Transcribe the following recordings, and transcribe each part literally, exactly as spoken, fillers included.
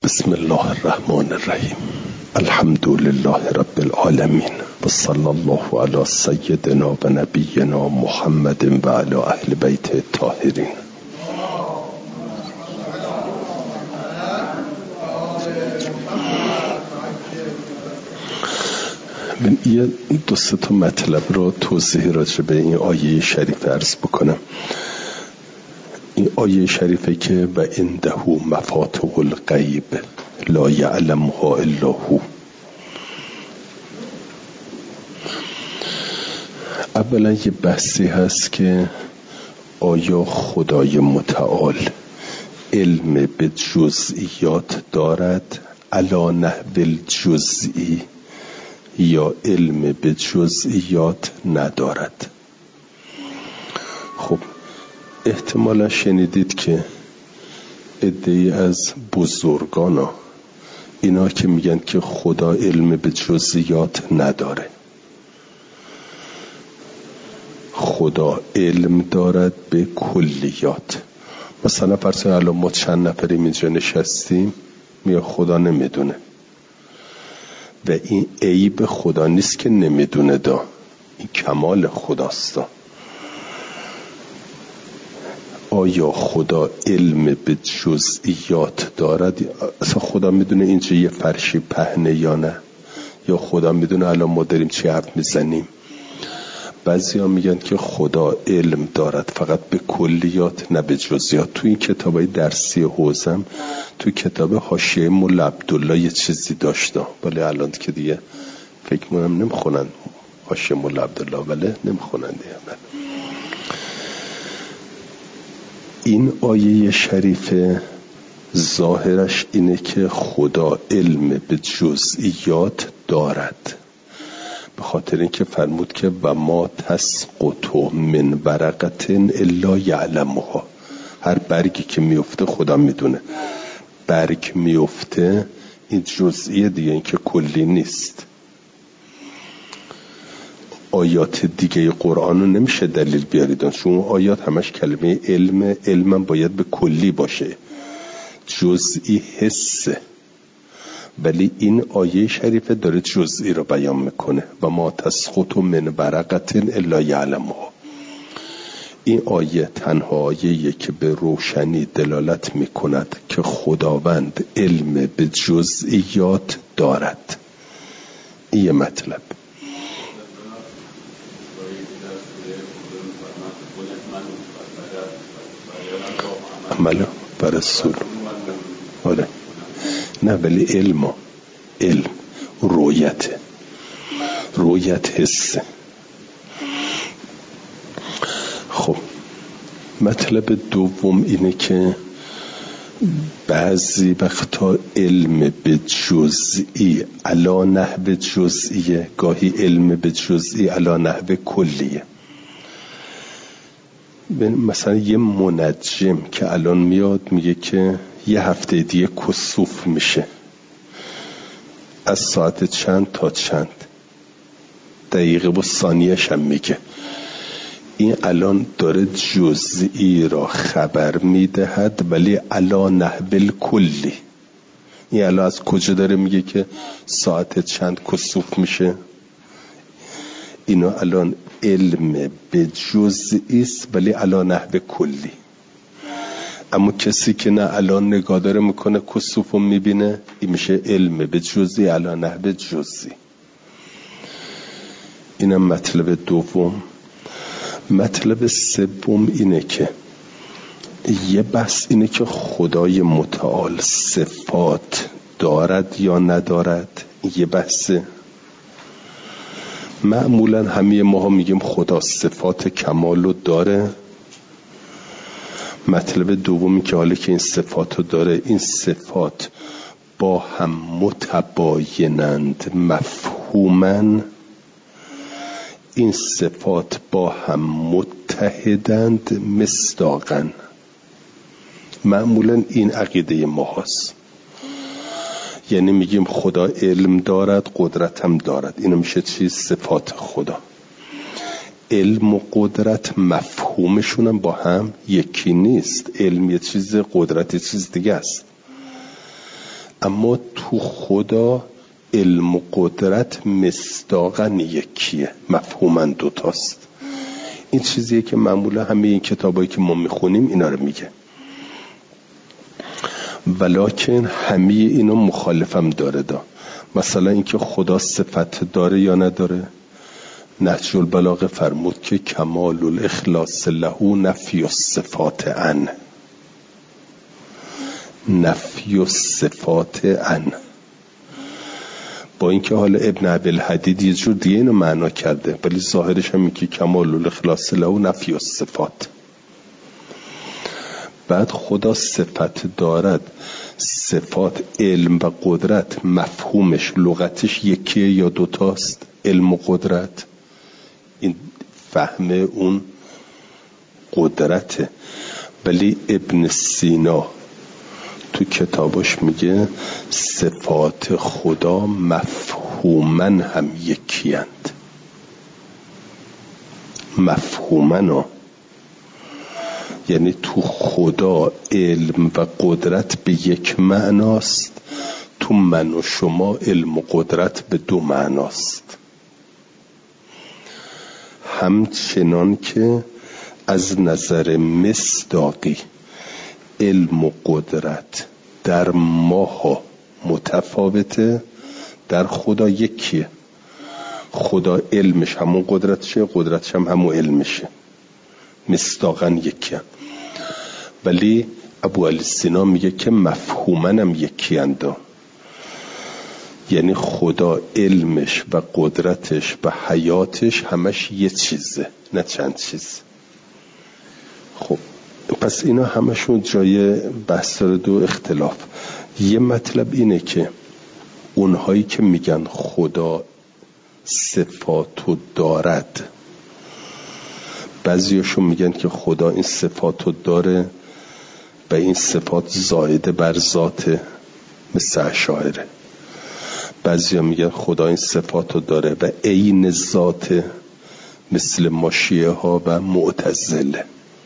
بسم الله الرحمن الرحیم. الحمد لله رب العالمین و صلی الله علی سیدنا و نبینا محمد و علی اهل بیت الطاهرین. من یه دو سه تا مطلب رو توضیح راجع به این آیه شریف عرض بکنم. این آیه شریفه که و عنده مفاتح الغیب لا یعلمها الا هو. اولا یه بحثی هست که آیا خدای متعال علم به جزئیات دارد علی نحو الجزئی یا علم به جزئیات ندارد؟ خب احتمالا شنیدید که عده‌ای از بزرگانا اینا که میگن که خدا علم به جزئیات نداره، خدا علم دارد به کلیات. مثلا فرض الان ما چند نفریم اینجا نشستیم، میگه خدا نمیدونه و این عیب خدا نیست که نمیدونه، دا این کمال خداست. دا آیا خدا علم به جزئیات دارد؟ اصلا خدا میدونه اینجا یه فرشی پهنه یا نه؟ یا خدا میدونه الان ما داریم چی حرف میزنیم؟ بعضی ها میگن که خدا علم دارد فقط به کلیات نه به جزئیات. تو این کتابای درسی حوزم، تو کتاب حاشیه مولا عبدالله یه چیزی داشتم، ولی الان که دیگه فکر می‌کنم نمیخونن حاشیه مولا عبدالله، ولی نمیخونن دیگه. این آیه شریف ظاهرش اینه که خدا علم به جزئیات دارد، به خاطر اینکه فرمود که و ما تسقط من ورقة الا یعلمها. هر برگی که میفته خدا میدونه. برگ میفته این جزئیه دیگه، این که کلی نیست. آیات دیگه قرآن رو نمیشه دلیل بیاریدن، چون آیات همش کلمه علم، علم باید به کلی باشه، جزئی حسه. ولی این آیه شریفه داره جزئی رو بیان میکنه و ما تسقط من ورقة الا یعلمها. این آیه تنها آیه‌ایه که به روشنی دلالت میکند که خداوند علم به جزئیات دارد. این یه مطلب. عمل بر رسول. آره نه، ولی علم علم رویت رویت حسه. خب مطلب دوم اینه که بعضی وقتا علم به جزئی علی نحو جزئیه، گاهی علم به جزئی علی نحو کلیه. مثلا یه منجم که الان میاد میگه که یه هفته دیگه کسوف میشه، از ساعت چند تا چند، دقیقه و ثانیه‌ش هم میگه. این الان داره جزئی را خبر میدهد ولی علی نحو الکلی. این الان از کجا داره میگه که ساعت چند کسوف میشه؟ اینا الان علم به جزئی است ولی علی نحو کلی. اما کسی که نه الان نگاه داره میکنه کسوف رو میبینه، این میشه علم به جزئی علی نحو جزئی. اینم مطلب دوم. مطلب سوم اینه که یه بحث اینه که خدای متعال صفات دارد یا ندارد. یه بحثه. معمولا همه ماها میگیم خدا صفات کمال رو داره. مطلب دومی که حالا که این صفات رو داره، این صفات با هم متباینند مفهومن، این صفات با هم متحدند مصداقن. معمولا این عقیده ما هست. یعنی میگیم خدا علم دارد، قدرت هم دارد. اینو میشه چیز؟ صفات خدا. علم و قدرت مفهومشون هم با هم یکی نیست. علم یه چیز، قدرت یه چیز دیگه است. اما تو خدا علم و قدرت مصداقاً یکیه، مفهوماً دوتاست. این چیزیه که معمولا همه این کتابایی که ما میخونیم اینا رو میگه، ولکن همه اینا مخالفم داره دا. مثلا اینکه خدا صفت داره یا نداره، نهج البلاغه فرمود که کمال الاخلاص له نفی الصفات عن، نفی الصفات عن. با اینکه حالا ابن ابی‌الحدید یه جور دیگه اینو معنا کرده، ولی ظاهرش هم میگه کمال الاخلاص له نفی الصفات. بعد خدا صفت دارد، صفات علم و قدرت مفهومش لغتش یکیه یا دوتاست؟ علم و قدرت، این فهم اون قدرته. ولی ابن سینا تو کتابش میگه صفات خدا مفهومن هم یکیند، مفهومن، یعنی تو خدا علم و قدرت به یک معناست، تو من و شما علم و قدرت به دو معناست. همچنان که از نظر مصداقی علم و قدرت در ماها متفاوته، در خدا یکیه. خدا علمش همون قدرتشه، قدرتش هم همون علمشه، مصداقاً یکیه. ولی ابو علی سینا میگه که مفهوماً هم یکی‌اند، یعنی خدا علمش و قدرتش و حیاتش همش یه چیزه، نه چند چیز. خب پس اینا همشون جای بحث دو اختلاف. یه مطلب اینه که اونهایی که میگن خدا صفاتو دارد، بعضیاشون میگن که خدا این صفاتو داره و این صفات زائده بر ذاته، مثل اشاعره. بعضیا میگن خدا این صفاتو داره و عین ذاته، مثل ماشیه ها و معتزله.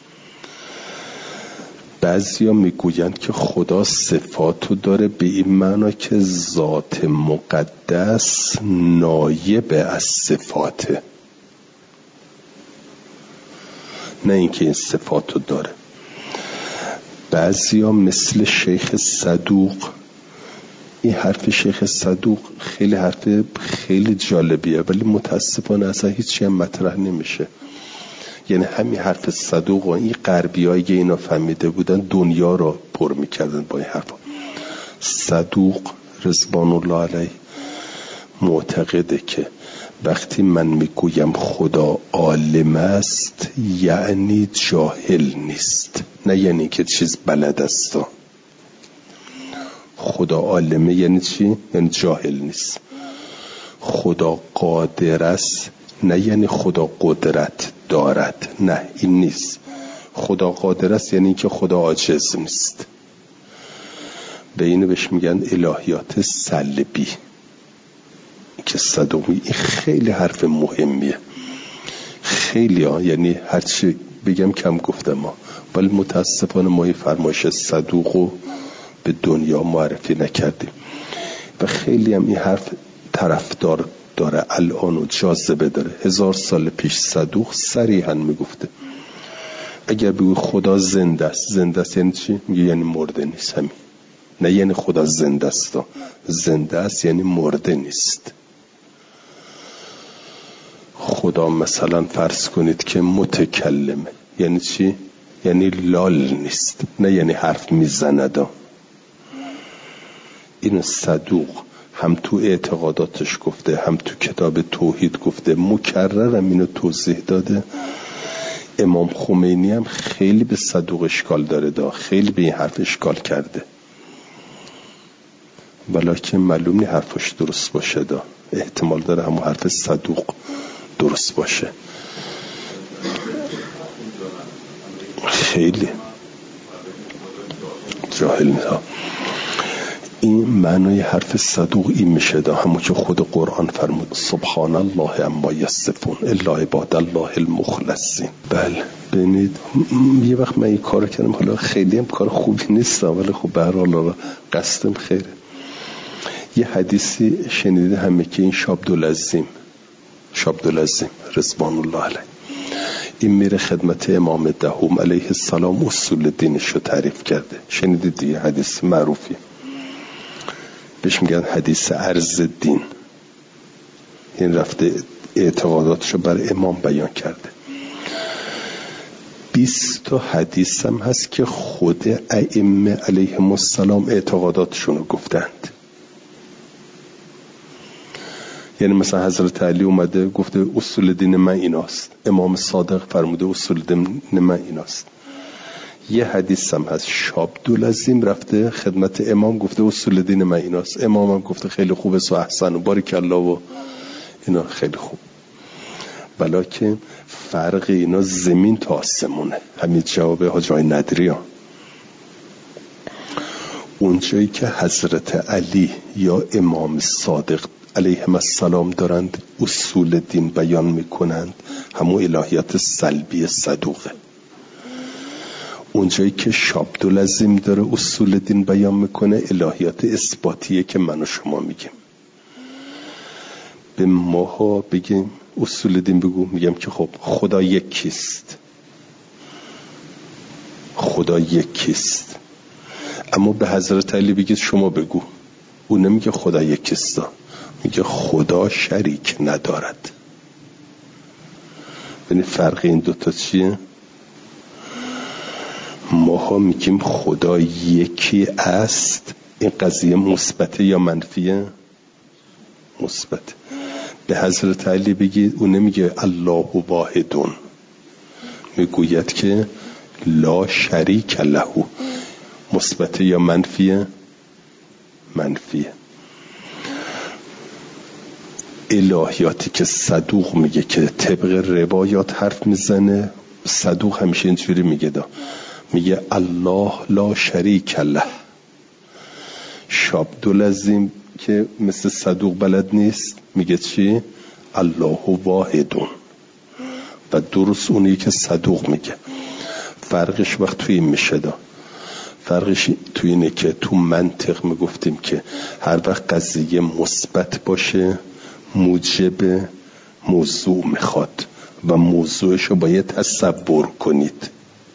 بعضیا میگویند که خدا صفاتو داره به این معنا که ذات مقدس نایب از صفاته، نه اینکه این صفاتو داره. بعضیا مثل شیخ صدوق، این حرف شیخ صدوق خیلی حرف خیلی جالبیه ولی متاسفانه اصلا هیچی هم مطرح نمیشه. یعنی همین حرف صدوق و این غربیایی که اینا فهمیده بودن دنیا رو پر میکردن با این حرفا. صدوق رضوان الله علیه معتقده که وقتی من میگویم خدا عالم است یعنی جاهل نیست، نه یعنی که چیز بلد است. خدا عالمه یعنی چی؟ یعنی جاهل نیست. خدا قادر است نه یعنی خدا قدرت دارد، نه این نیست. خدا قادر است یعنی که خدا عاجز نیست. به اینو بهش میگن الهیات سلبی که صدوقی. این خیلی حرف مهمیه، خیلی ها، یعنی هرچی بگم کم گفتم ما، ولی متاسفانه ما این فرمایش صدوقو به دنیا معرفی نکردیم و خیلی هم این حرف طرفدار داره الان و جاذبه داره. هزار سال پیش صدوق صریحاً میگفته اگر بگو خدا زنده است، زنده است یعنی چی؟ میگه یعنی مرده نیست. همین، نه یعنی خدا زنده است، زنده است یعنی مرده نیست. خدا مثلا فرض کنید که متکلمه، یعنی چی؟ یعنی لال نیست، نه یعنی حرف میزنه. این صدوق هم تو اعتقاداتش گفته، هم تو کتاب توحید گفته، مکررم اینو توضیح داده. امام خمینی هم خیلی به صدوق اشکال داره دا، خیلی به این حرف اشکال کرده، ولیکن معلوم نی حرفش درست باشه دا. احتمال داره همون حرف صدوق درست باشه. خیلی جاهل نیست. این معنای حرف صدوق این میشه دا، همون که خود قرآن فرمود سبحان الله اما یصفون الا عباد الله المخلصین. بله ببینید یه وقت من این کارو کردم، حالا خیلی هم کار خوبی نیست ولی خب به هر حال قصدم خیره. یه حدیثی شنیده همه که این شابدالعظیم شابدالعظیم رضوان الله علیه این میره خدمت امام دهم علیه السلام اصول دینش رو تعریف کرده. شنیدید دیگه، حدیث معروفی بهش میگن حدیث عرض دین. این رفته اعتقاداتشو بر امام بیان کرده. بیست تا حدیث هم هست که خود ائمه علیهم السلام اعتقاداتشون رو گفتند. یعنی مثلا حضرت علی اومده گفته اصول دین من ایناست، امام صادق فرموده اصول دین من ایناست. یه حدیث هم هست شابدالعظیم رفته خدمت امام گفته اصول دین من ایناست، امام هم گفته خیلی خوبه و احسن و بارک الله و اینا خیلی خوب. بلکه فرق اینا زمین تا آسمونه. همین جواب حاج آقای ندری ها. اونجایی که حضرت علی یا امام صادق علیهم السلام دارند اصول دین بیان میکنند همون الهیات سلبی صدوقه. اونجایی که شابدالعظیم داره اصول دین بیان میکنه الهیات اثباتیه که من و شما میگیم. به ماها بگیم اصول دین بگو، میگم که خب خدا یکیست، خدا یکیست. اما به حضرت علی بگید شما بگو، اون نمیگه خدا یکیست، میگه خدا شریک ندارد. ببین فرق این دوتا چیه؟ ماها میگیم خدا یکی است، این قضیه مثبته یا منفیه؟ مثبت. به حضرت علی بگید اون نمیگه الله واحدون، میگوید که لا شریک له. مثبته یا منفیه؟ منفیه. الهیاتی که صدوق میگه که طبق روایات حرف میزنه، صدوق همیشه اینجوری میگه دا میگه الله لا شریک له. شابدالعظیم که مثل صدوق بلد نیست میگه چی؟ الله واحدون. و درست اونی که صدوق میگه. فرقش وقت توی این میشه دا فرقش توی اینه که تو منطق میگفتیم که هر وقت قضیه مثبت باشه موجب موضوع میخواد و موضوعشو باید تصور کنید.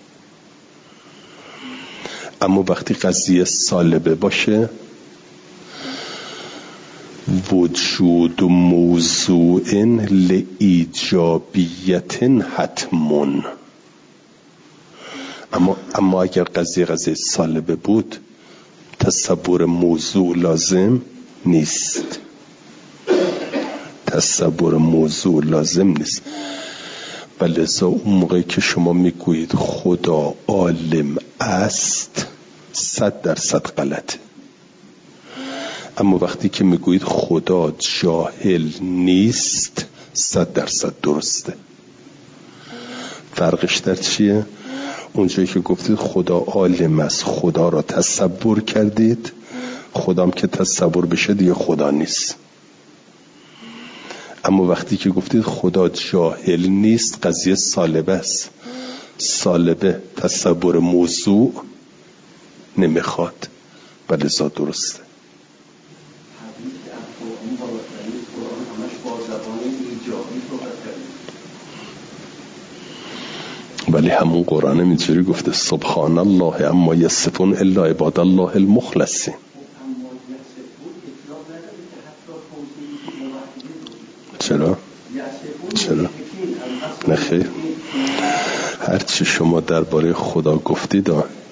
اما وقتی قضیه سالبه باشه وجود موضوع لایجابیت حتمون. اما اما اگر قضیه قضیه سالبه بود تصور موضوع لازم نیست. تصور موضوع لازم نیست. ولذا اون موقعی که شما میگویید خدا عالم است صد درصد غلطه. اما وقتی که میگویید خدا جاهل نیست صد درصد درسته. فرقش در چیه؟ اونجایی که گفتید خدا عالم است، خدا را تصور کردید، خدام که تصور بشه دیگه خدا نیست. اما وقتی که گفتید خدا جاهل نیست قضیه سالبه است. سالبه تصور موضوع نمیخواد و لذا درسته. ولی همون قرآن اینجوری گفته سبحان الله اما یصفون الا عباد الله المخلصین. چرا؟ چرا؟ نخیر. هرچی شما درباره خدا گفتید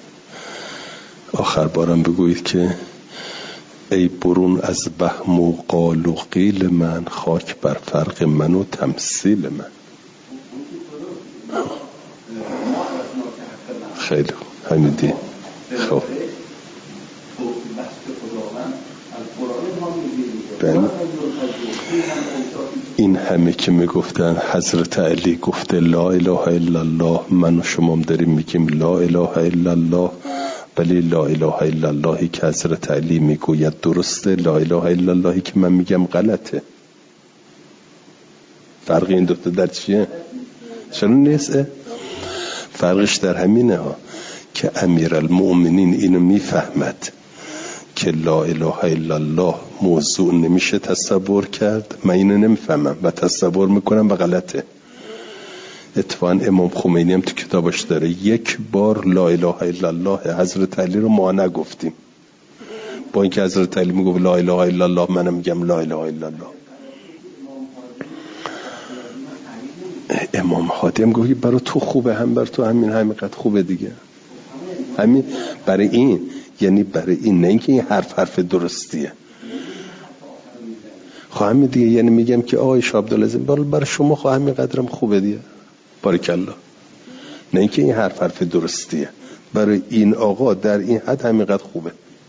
آخر بارم بگویید که ای برون از وهم و قال و قیل من، خاک بر فرق من و تمثیل من. خیلی حمیدی. خب بله. این همه که میگفتن حضرت علی گفته لا اله الا الله، من و شما هم داریم میگیم لا اله الا الله، ولی لا اله الا اللهی که حضرت علی میگوید درسته، لا اله الا اللهی که من میگم غلطه. فرق این دوتا در چیه؟ چرا نیست؟ فرقش در همینه ها که امیرالمؤمنین اینو میفهمد که لا اله الا الله موضوع نمیشه تصور کرد، من اینو نمیفهمم و تصور میکنم و غلطه. اتفاقا امام خمینی هم تو کتابش داره یک بار لا اله الا الله حضرت علی رو ما نگفتیم، با اینکه حضرت علی میگه لا اله الا الله، منم میگم لا اله الا الله. امام هادی هم گفت برای تو خوبه، هم برای تو همین همینقدر خوبه دیگه، همین برای این، یعنی برای این، نه اینکه این حرف حرف درستیه. خواهم دیگه، یعنی میگم که آقای شاه عبدالعظیم برای شما خواهم اینقدرم خوبه دیگه، بارکالله. نه اینکه این حرف حرف درستیه، برای این آقا در این حد همینقدر خوبه.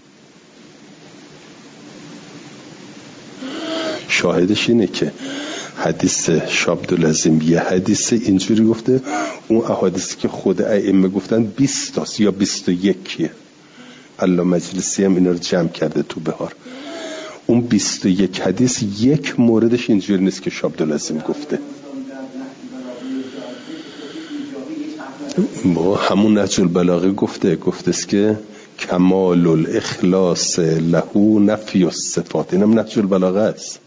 شاهدش اینه که حدیث شاه عبدالعظیم یه حدیث اینجوری گفته، اون احادیثی که خود ائمه گفتن بیست تاست یا بیست و یکیه. الله مجلسی هم اینا رو جمع کرده تو بهار. اون بیست و یک حدیث یک موردش اینجوری نیست که شاه عبدالعظیم گفته. با همون نهج البلاغه گفته گفته است که کمال الاخلاص له نفی الصفات. اینم نهج البلاغه است.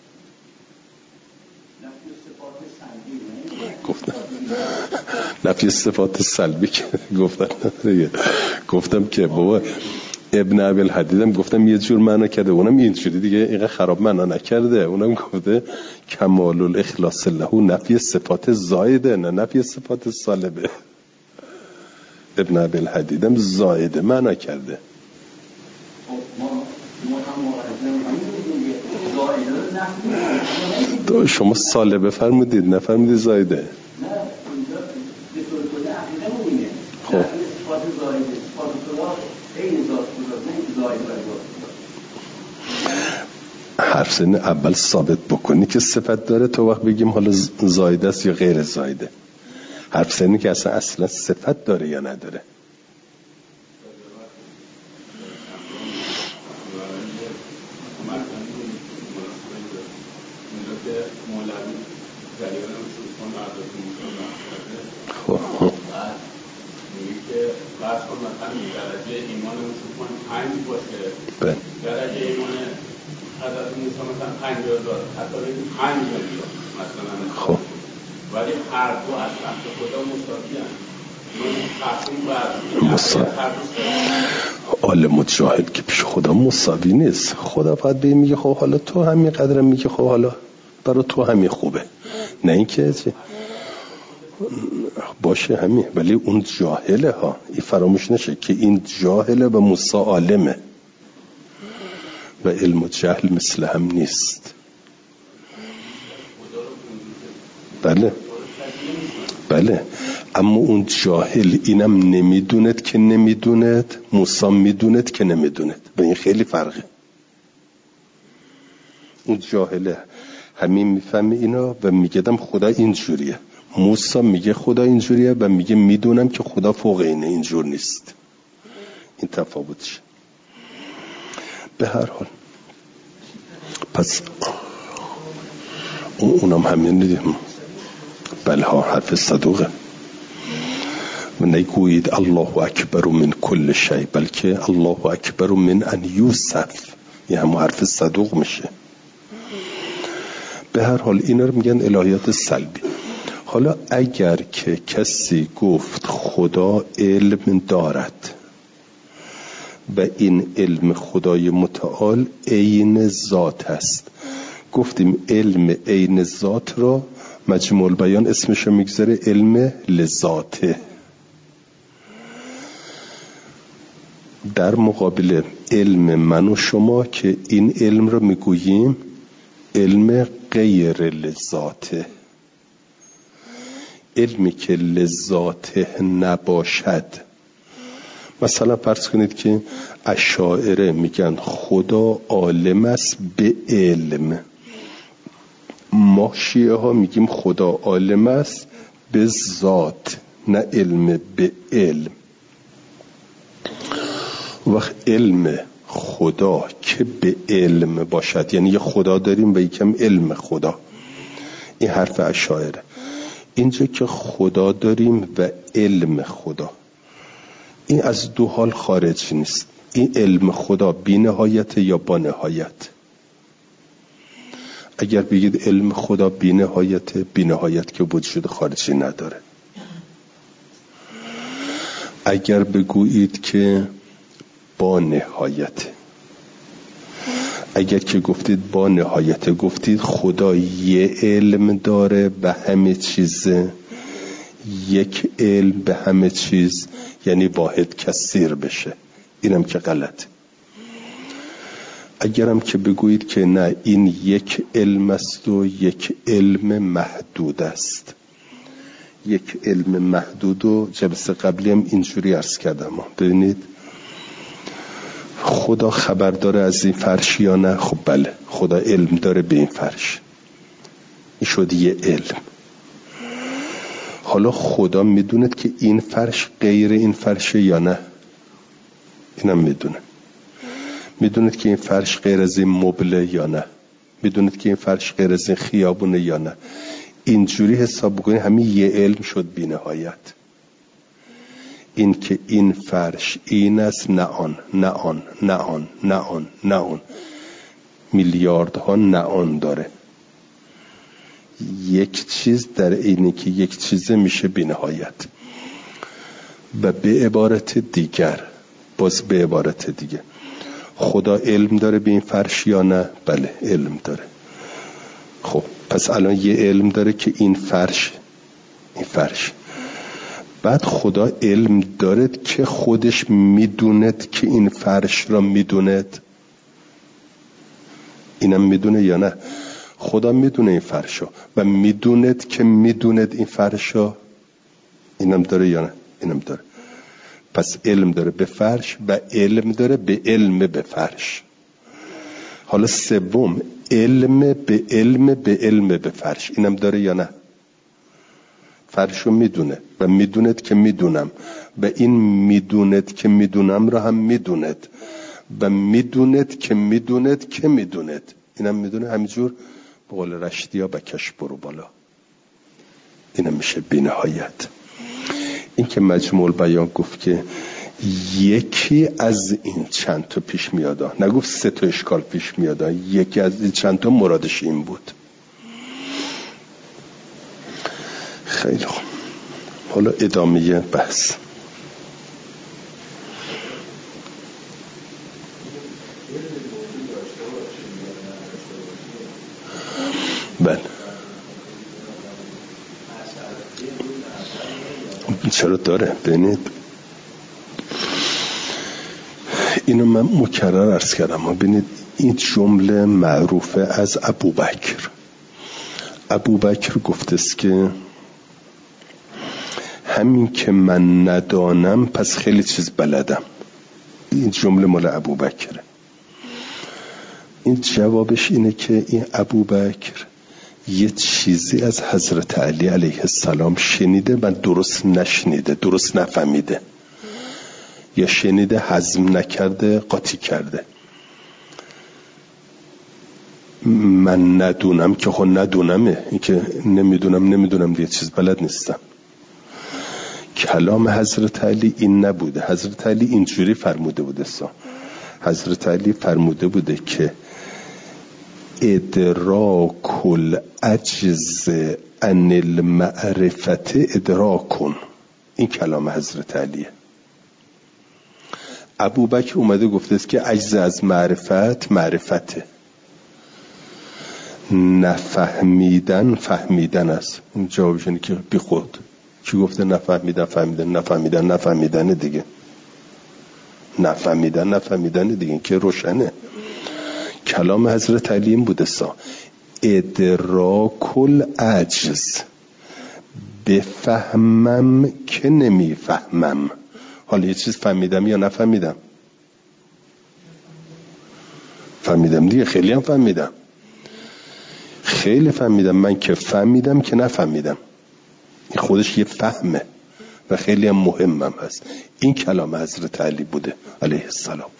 گفتم نفی صفات سلبی که گفتن گفتم که بابا ابن ابی الحدیدم گفتم یه جور معنا کرده، اونم اینجوری دیگه اینقدر خراب معنا نکرده. اونم گفته کمال الاخلاص له نفی صفات زایده، نه نفی صفات سالبه. ابن ابی الحدیدم زایده معنا کرده. تو شما سالبه فرمودید، نفرمودید زایده. خب حرف سن اول ثابت بکنی که صفت داره، تو وقت بگیم حالا زایده است یا غیر زایده. حرف سنی که اصلا اصلا صفت داره یا نداره. خب بله. درجه ایمان حضرت موسی مثلا پنجاه هزار، حتی بگیم پنج میلیون مثلا. خب ولی هر دو از سمت خدا مساوی مساوی. عالم و جاهل که پیش خدا مساوی نیست. خدا فقط به این میگه خب حالا تو همین قدرم، میگه خب حالا برای تو همین خوبه، نه اینکه باشه همین. ولی اون جاهله ها، این فراموش نشه که این جاهله و موسی عالمه و علم و جهل مثل هم نیست. بله بله، اما اون جاهل اینم نمیدوند که نمیدوند، موسی میدوند که نمیدوند، و این خیلی فرقه. اون جاهله همین میفهمه اینا و میگدم خدا اینجوریه، موسی میگه خدا اینجوریه و میگه میدونم که خدا فوق اینه، اینجور نیست. این تفاوتش. به هر حال پس اونم همین دیدیم. بله ها، حرف صدوقه. و نگویید الله اکبر من کل شی، بلکه الله اکبر من ان یوسف. یه هم حرف صدوق میشه. به هر حال اینا رو میگن الهیات سلبی. حالا اگر که کسی گفت خدا علم دارد و این علم خدای متعال عین ذات است، گفتیم علم عین ذات را مجموع البیان اسمشو میگذاره علم لذاته. در مقابل علم من و شما که این علم رو میگوییم علم غیر لذاته، علمی که لذاته نباشد. مثلا فرض کنید که اشاعره میگن خدا عالم است به علم، ما شیعه ها میگیم خدا عالم است به ذات، نه علم به علم. وقت علم خدا که به علم باشد، یعنی یه خدا داریم و یکم علم خدا، این حرف اشاعره. اینجا که خدا داریم و علم خدا، این از دو حال خارج نیست. این علم خدا بی نهایت یا با نهایت؟ اگر بگید علم خدا بی نهایت، بی نهایت که وجود خارجی نداره. اگر بگویید که با نهایت، اگر که گفتید با نهایت، گفتید خدا یه علم داره به همه چیز، یک علم به همه چیز، یعنی واحد کثیر بشه. اینم که غلط. اگرم که بگویید که نه این یک علم است و یک علم محدود است، یک علم محدود و جلسه قبلی هم اینجوری عرض کردم. ببینید خدا خبر داره از این فرش یا نه؟ خب بله، خدا علم داره به این فرش. این شد یه علم. حالا خدا میدوند که این فرش غیر این فرشه یا نه؟ اینم میدونه. میدوند که این فرش غیر از این مبله یا نه؟ میدوند که این فرش غیر از این خیابونه یا نه؟ اینجوری حساب بکنید همین یه علم شد بی نهایت. این که این فرش این است، نه آن، نه آن، نه آن، نه آن، نه آن، میلیاردها نه آن داره. یک چیز در اینی که یک چیزه میشه بی نهایت. و به عبارت دیگر، باز به عبارت دیگه، خدا علم داره به این فرش یا نه؟ بله علم داره. خب پس الان یه علم داره که این فرش، این فرش. بعد خدا علم دارد که خودش میدوند که این فرش را میدوند. اینم میدونه یا نه؟ خدا میدونه این فرشا و میدوند که میدوند این فرشا. اینم داره یا نه؟ اینم داره. پس علم داره به فرش و علم داره به علم به فرش. حالا سوم، علم به علم به علم به فرش. اینم داره یا نه؟ فرشو میدونه و میدوند که میدونم و این میدوند که میدونم را هم میدوند و میدوند که میدوند که میدوند. اینم میدونه. همینجور به قول رشدی ها بکش برو بالا. اینم میشه بی نهایت. این که مجموع بیان گفت که یکی از این چند تا پیش میاد، نگفت سه تا اشکال پیش میاد، یکی از این چند تا مرادش این بود. خیلی خوب، حالا ادامه بحث. بله چرا داره؟ ببینید اینو من مکرر عرض کردم. ببینید این جمله معروفه از ابوبکر. ابوبکر گفته است که همین که من ندانم پس خیلی چیز بلدم. این جمله مال ابوبکر. این جوابش اینه که این ابوبکر یه چیزی از حضرت علی علیه السلام شنیده و درست نشنیده، درست نفهمیده، یا شنیده هضم نکرده، قاطی کرده. من ندونم که خود ندونمه، این که نمیدونم نمیدونم دیگه چیز بلد نیستم. کلام حضرت علی این نبوده. حضرت علی اینجوری فرموده بوده سا. حضرت علی فرموده بوده که ادراک العجز عن المعرفت ادراکون. این کلام حضرت علیه. ابوبکر اومده گفته است که عجز از معرفت معرفته، نفهمیدن فهمیدن است. این جوابش اینه که بی خود کی گفته نفهمیدن فهمیدن؟ نفهمیدن نفهمیدن دیگه، نفهمیدن نفهمیدن دیگه که روشنه. کلام حضرت علی این بوده سا ادراک العجز، بفهمم که نمیفهمم. حالا یه چیز فهمیدم یا نفهمیدم؟ فهمیدم دیگه، خیلی هم فهمیدم، خیلی فهمیدم. من که فهمیدم که نفهمیدم، این خودش یه فهمه و خیلی هم مهمم هست. این کلام حضرت علی بوده علیه السلام.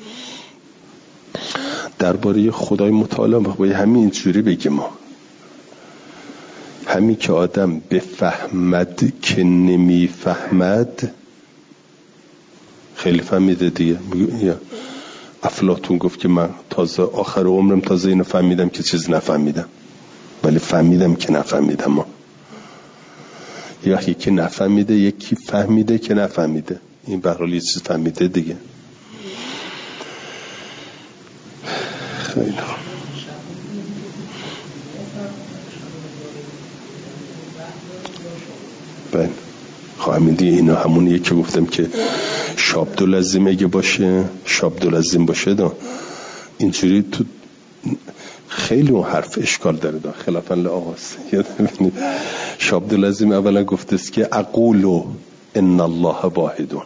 درباره خدای متعال باید همین اینجوری بگیم ما، همین که آدم بفهمد که نمیفهمد خیلی فهمیده دیگه. افلاطون گفت که من تازه آخر عمرم تازه اینو فهمیدم که چیز نفهمیدم، ولی فهمیدم که نفهمیدم. ما یا یکی نفهمیده، یکی فهمیده که نفهمیده. این به هر حال یه چیز فهمیده دیگه. خیلی بله خواهم دیگه. اینا همونیه که گفتم که شابدالعظیم اگه باشه، شابدالعظیم باشه دا اینجوری تو خیلی اون حرف اشکال داره دا خلافاً لآغاز. شابدالعظیم اولا گفته است که اقولو ان الله واحدون.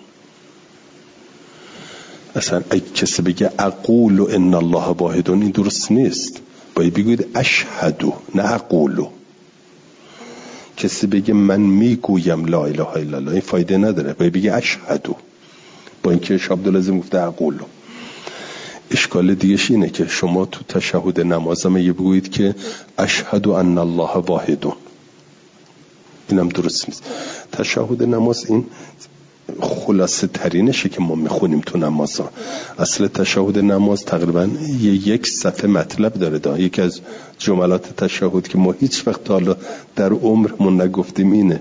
اصلا اگه کسی بگه اقولو ان الله واحدون این درست نیست، باید بگوید اشهدو نه اقولو. کسی بگه من میگویم لا اله الا الله این فایده نداره، باید بگه اشهدو، با اینکه شابدالعظیم گفته اقولو. اشکال دیگهش اینه که شما تو تشهد نماز هم یه بگویید که اشهد ان الله واحدون، اینم درست نیست. تشهد نماز این خلاصه ترینشه که ما میخونیم تو نماز ها. اصل تشهد نماز تقریبا یک صفحه مطلب داره دا. یکی از جملات تشهد که ما هیچ وقت حالا در عمرمون نگفتیم اینه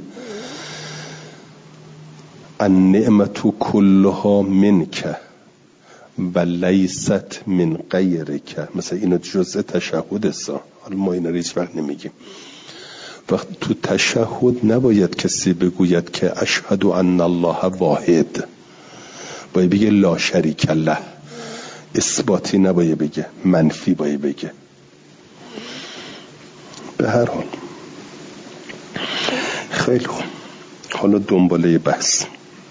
النعمت کلها منک و لیست من غیرک. مثلا اینو جزء تشهد است، حالا ما اینا رو هیچ وقت نمیگیم. وقت تو تشهد نباید کسی بگوید که اشهد ان الله واحد، باید بگه لا شریک له. اثباتی نباید بگه، منفی باید بگه. به هر حال خیلی خوب. حالا دنباله بحث.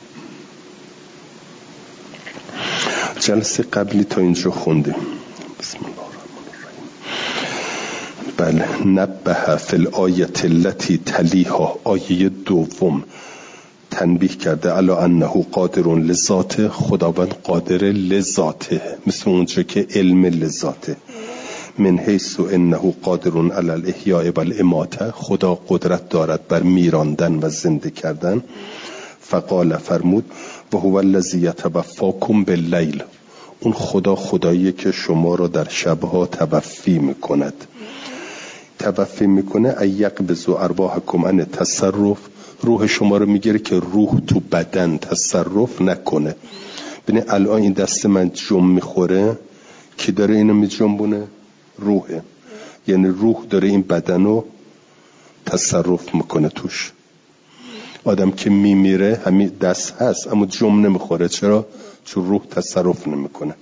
جلسه قبلی تا اینجا خوندیم. بسم الله الرحمن الرحیم. بله نبه فی الآیت التي تلیها، آیه دوم تنبیه کرده علی انه قادر لذاته، خداوند قادر لذاته، مثل اونجا که علم لذاته. من حیث انه قادر علی الاحیاء والاماته، خدا قدرت دارد بر میراندن و زنده کردن. فقال فرمود و هو الذی یتوفاکم باللیل، اون خدا خداییه که شما را در شبها توفی میکند. توفی میکنه ایقبض ارواحکم عن تصرف، روح شما رو میگیره که روح تو بدن تصرف نکنه. ببین الان این دست من جم میخوره، کی داره اینو میجنبونه؟ روحه. یعنی روح داره این بدن رو تصرف میکنه توش. آدم که میمیره همین دست هست اما جم نمیخوره. چرا؟ چون روح تصرف نمیکنه.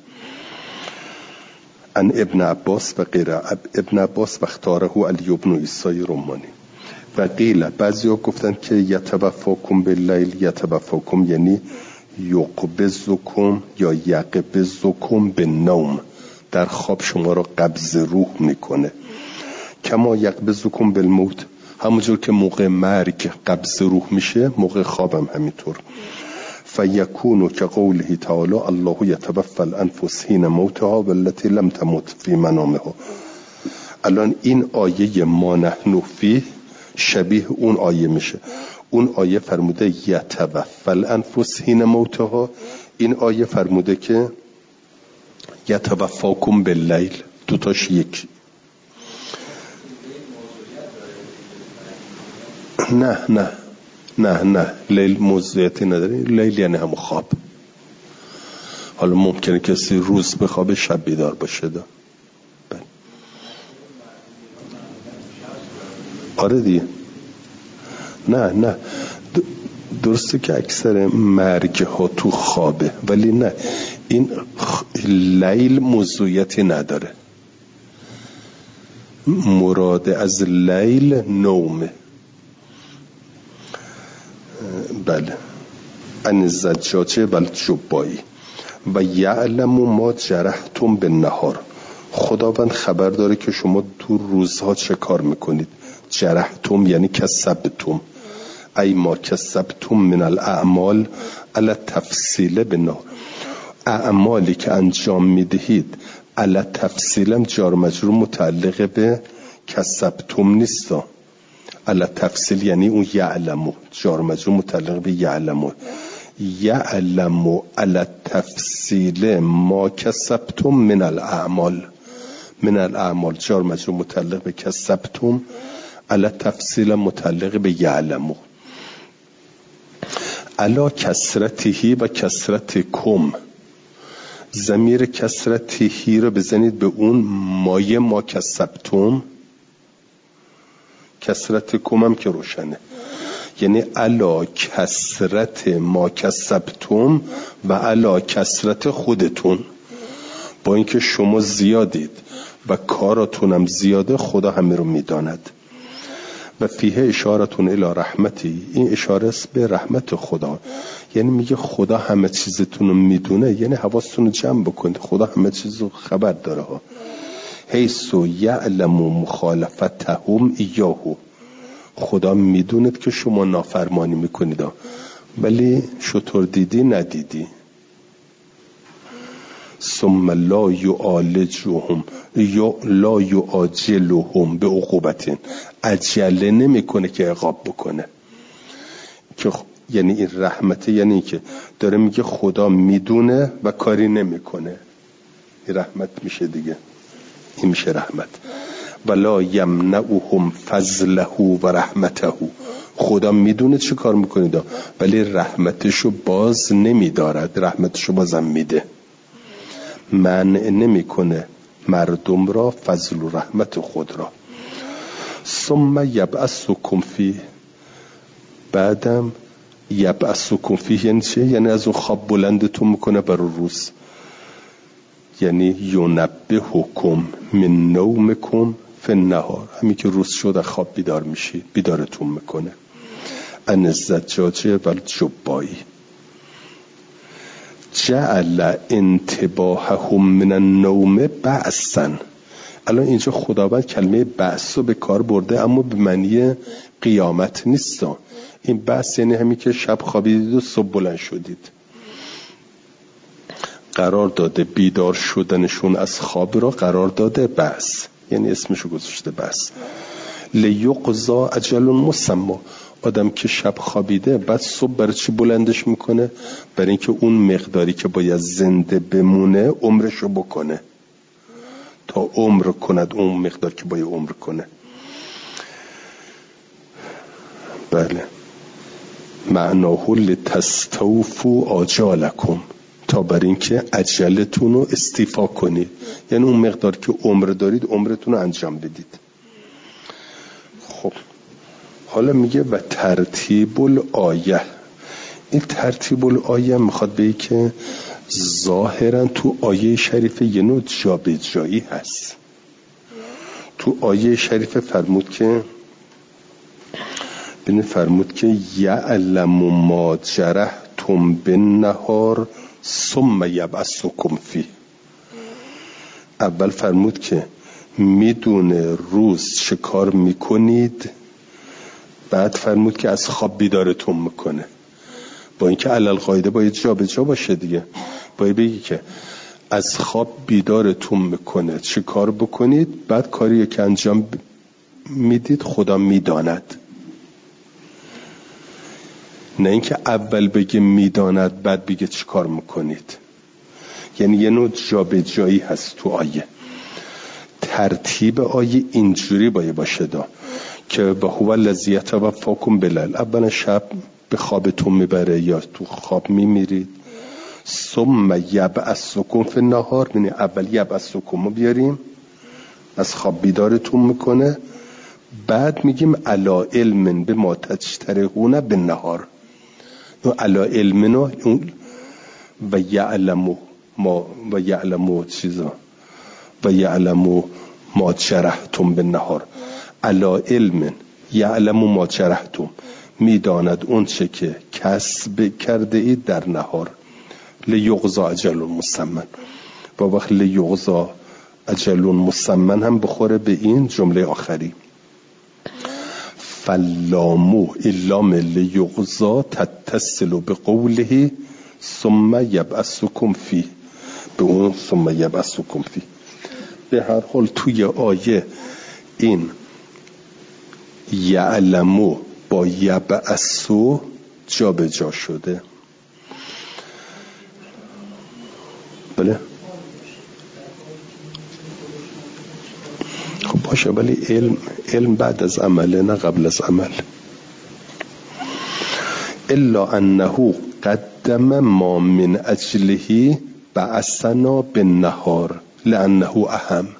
ان ابن عباس و غیره، ابن عباس و اختاره علی ابن عیسی رمانی و قیل، بعضی ها گفتن که یتوفاکم باللیل، یتوفاکم یعنی یقبضکم یا یقبضکم بالنوم، در خواب شما را قبض روح میکنه. کما یقبضکم بالموت، همونجور که موقع مرگ قبض روح میشه موقع خوابم همینطور. فیکونو که قوله تعالی الله یتوفی الانفس حین موتها والتی لم تمت فی منامها. الان این آیه ما نحن فیه شبیه اون آیه میشه. اون آیه فرموده یتوفی الانفس حین موتها، این آیه فرموده که یتوفاکم باللیل، دوتاش یک. نه نه نه نه لیل موضوعیتی نداره. لیل یعنی همون خواب. حالا ممکنه کسی روز بخوابه شب بیدار باشه دا. بله. آره دیگه. نه نه درسته که اکثر مرگ ها تو خوابه، ولی نه این لیل موضوعیتی نداره. مراد از لیل نومه. بله. ان الزجاجه و الجبایی و یعلم ما جرحتم بالنهار، خداوند خبر داره که شما تو روزها چه کار میکنید. جرحتم یعنی کسبتم، ای ما کسبتم من الاعمال علی تفصیل بالنهار، اعمالی که انجام میدهید علی تفصیلم جار مجرور متعلق به کسبتم نیستا. علی تفصیل یعنی اون یعلمو، جار مجرور متعلق به یعلمو. یعلم علی تفصیل ما کسبتم من الاعمال. من الاعمال جار مجرور متعلق به کسبتم، علی تفصیل متعلق به یعلم. علی کسرتهی و کسرتکم، ضمیر کسرتهی رو بزنید به اون مایه ما کسبتم، کسرتکم هم که روشنه، یعنی علا کسرت ما کسبتم و علا کسرت خودتون. با اینکه شما زیادید و کاراتونم زیاده، خدا همه رو میداند. و فیه اشارتون الی رحمتی، این اشاره است به رحمت خدا، یعنی میگه خدا همه چیزتون رو میدونه، یعنی حواستون رو جمع بکنید، خدا همه چیز رو خبر داره ها. حیث یعلم مخالفتهم ایاهو، خدا میدوند که شما نافرمانی میکنید ولی شطور دیدی ندیدی. ثم لا یعالجهم یا لا یعاجلهم به عقوبتین، عجله نمیکنه که عقاب بکنه. که یعنی این رحمته، یعنی که داره میگه خدا میدونه و کاری نمیکنه، این رحمت میشه دیگه، این میشه رحمت. ولا یمنعهم فضله و رحمته، خدا میدونه چه کار میکنید ولی رحمتشو باز نمیدارد، رحمتشو بازم میده، منع نمیکنه مردم را فضل و رحمت خود را. ثم یبعثکم فیه، بعدم یبعثکم فیه یعنی چه؟ یعنی از اون خواب بلندتون میکنه برای روز، یعنی ینبهکم من نومکم فی النهار، همین که روز شد خواب بیدار میشی، بیدارتون میکنه. ان الزجاجه و الجبایی جعل انتباههم من النوم بعثا. الان اینجا خداوند کلمه بعث رو به کار برده، اما به معنی قیامت نیست. این بعث یعنی همین که شب خوابیدید و صبح بلند شدید. قرار داده بیدار شدنشون از خواب را قرار داده بعث، یعنی اسمشو گذاشته بعث. لیقضی اجل مسمى، آدم که شب خوابیده بعد صبح برای چی بلندش میکنه؟ برای اینکه اون مقداری که باید زنده بمونه عمرشو بکنه، تا عمر کند اون مقدار که باید عمر کنه. بله. معناه لتستوفوا آجالکم، تا بر اینکه عجلتون رو استیفا کنید، یعنی اون مقدار که عمر دارید عمرتون رو انجام بدید. خب حالا میگه و ترتیب الآیه. این ترتیب الآیه میخواد بگه که ظاهرا تو آیه شریف یه نوع جابجایی هست. تو آیه شریف فرمود که ببین فرمود که یعلم ما جرحتم بالنهار ثم یبعثکم فیه. اول فرمود که میدونه روز چه کار میکنید، بعد فرمود که از خواب بیدارتون میکنه. با اینکه علل قاعده باید جا به جا باشه دیگه، باید بگی که از خواب بیدارتون میکنه چه کار بکنید، بعد کاری که انجام میدید خدا میداند. نه اینکه اول بگه میداند بعد بگه چه کار میکنید. یعنی یه نوع جا به جایی هست تو آیه. ترتیب آیه اینجوری باید باشه دا که با هو الذی یتوفاکم باللیل، اولا شب به خوابتون میبره یا تو خواب میمیرید. ثم یبعثکم فی النهار، یعنی اول یبعثکم رو بیاریم از خواب بیدارتون میکنه، بعد میگیم علا علم به ما تجترحون بالنهار. اون علا علمنا اون و یعلمو ما و یعلمو چیزا و یعلمو ما جرحتم بالنهار. علا علم یعلم ما جرحتم، میداند اون چه که کسب کرده اید در نهار. لیقضی اجل مسمى، با وقت لیقضی اجل مسمى هم بخوره به این جمله آخری. فلامو اللام لیقضی تتصل به قوله ثم یبعثکم فیه، به اون ثم یبعثکم فیه. به هر حال توی آیه این یعلمو با یبعثو جا به جا شده. باشه، ولی علم علم بعد از عمله نه قبل از عمل. الا انه قدم ما من اجله بعثنا بالنهار لانه اهم.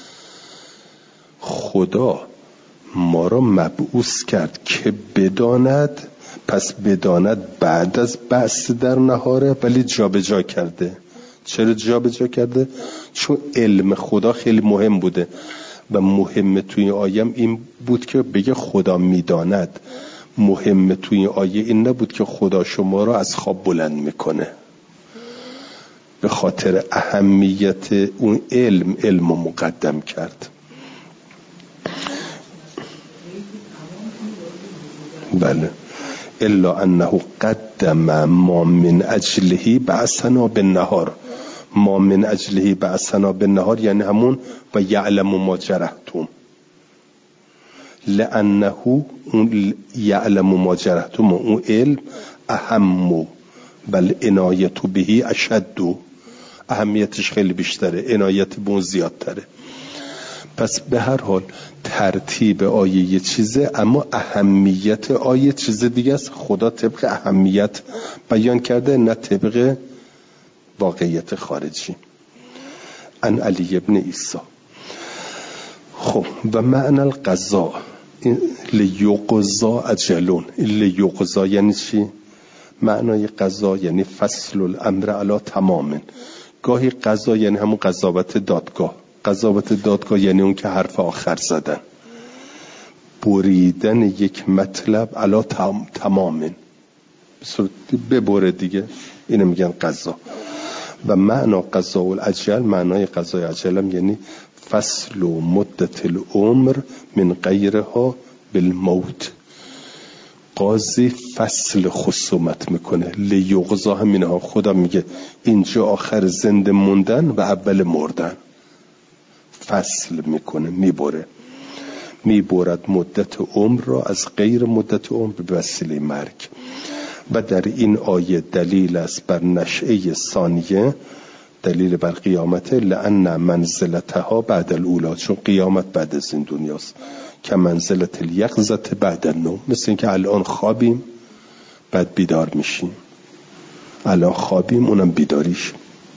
خدا ما را مبعوث کرد که بداند، پس بداند بعد از بعث در نهاره، ولی جا به جا کرده. چرا جا به جا کرده؟ چون علم خدا خیلی مهم بوده و مهم توی آیه این بود که بگه خدا میداند. مهم توی آیه این نبود که خدا شما را از خواب بلند میکنه. به خاطر اهمیت اون علم علم رو مقدم کرد. بله. الا انه قدم ما من اجله بعثنا بالنهار. ما من اجله بعثنا بالنهار یعنی همون و یعلم ما جرحتم، لانه اون یعلم ما جرحتم اون علم اهم بل عنایت بهی اشد، اهمیتش خیلی بیشتره، عنایت به اون زیادتره. پس به هر حال ترتیب آیه یه چیزه، اما اهمیت آیه چیز دیگه است. خدا طبق اهمیت بیان کرده نه طبق واقعیت خارجی. ان علی ابن عیسی. خب و معنی القضاء لیقضا اجلون. لیقضا یعنی چی؟ معنای قضا یعنی فصل الامر علی تمام. گاهی قضا یعنی همون قضاوت دادگاه. قضاوت دادگاه یعنی اون که حرف آخر زدن، بریدن یک مطلب علی تمام، ببره دیگه، اینو میگن قضا. و معنا قضاء الاجل، معنای قضای اجل هم یعنی فصل و مدت العمر من غیرها بالموت. قاضی فصل خصومت میکنه. لیقضا همینها. خدا میگه اینجا آخر زنده موندن و اول مردن. فصل میکنه، میبره، میبرد مدت عمر را از غیر مدت عمر به وسیله مرگ. و در این آیه دلیل است بر نشأه ثانیه، دلیل بر قیامت. لأن منزلتها بعد الاولی، چون قیامت بعد از این دنیاست. که منزلت الیقظة بعد النوم، مثل این که الان خوابیم بعد بیدار میشیم. الان خوابیم اونم بیداریش.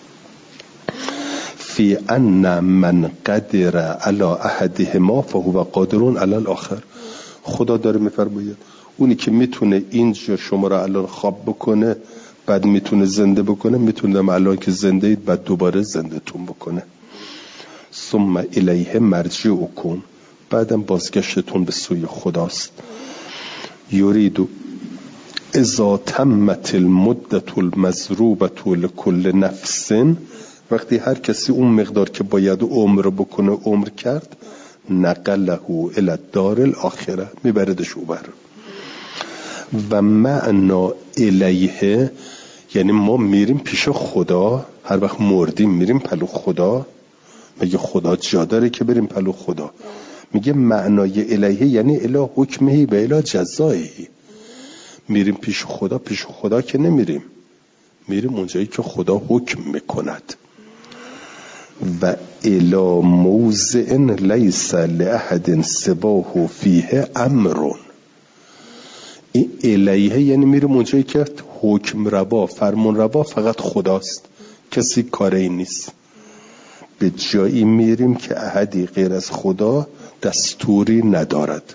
فی ان من قدر علی احدهما فهو قادر علی الاخر. خدا داره میفرماید اونی که میتونه اینجا شما را الان خواب بکنه بعد میتونه زنده بکنه، میتونه الان که زنده اید بعد دوباره زنده تون بکنه. ثم الیه مرجعکم، بعدم بازگشتتون به سوی خداست. یرید اذا تمت المدت المضروبه لكل نفس، وقتی هر کسی اون مقدار که باید عمر بکنه عمر کرد، نقله الی الدار الاخره، میبردش اوبر. و معنا الیه یعنی ما میریم پیش خدا. هر وقت مردیم میریم پلو خدا. مگه خدا جا داره که بریم پلو خدا؟ میگه معنای الیه یعنی الی حکمهی و الی جزایهی. میریم پیش خدا. پیش خدا که نمیریم، میریم اونجایی که خدا حکم میکند. و الی موضع لیس لأحد سباه فیه امرون. این الیه یعنی میریم اونجایی که حکم روا، فرمون روا فقط خداست، کسی کاری نیست. به جایی میریم که احدی غیر از خدا دستوری ندارد.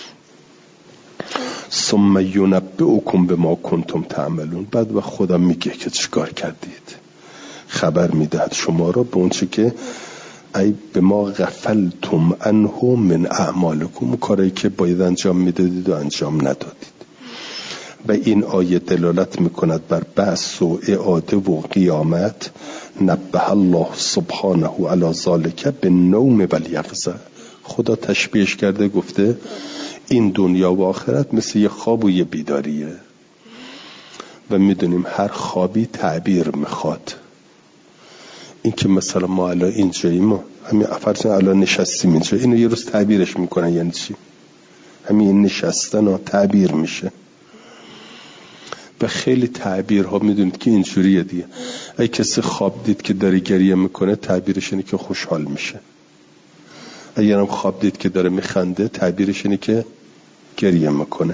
ثم ینبئکم بما کنتم تعملون. بعد و خدا میگه که چیکار کردید، خبر میدهد شما را به اون چه که ای به ما غفلتم عنه من اعمالکم، کاری که باید انجام میدادید و انجام ندادید. و این آیه دلالت میکند بر بعث و اعاده و قیامت. نبه الله سبحانه علی ذالک بالنوم والیقظه. خدا تشبیهش کرده، گفته این دنیا و آخرت مثل یه خواب و یه بیداریه. و میدونیم هر خوابی تعبیر میخواد. این که مثلا ما الان اینجاییم، ما همین فرض الان نشستیم اینجا، اینو یه روز تعبیرش میکنن یعنی چی؟ همین نشستن ها تعبیر میشه. و خیلی تعبیرها میدونید که اینجوریه دیگه. اگه کسی خواب دید که داره گریه میکنه، تعبیرش اینه که خوشحال میشه. اگرم خواب دید که داره میخنده تعبیرش اینه که گریه میکنه.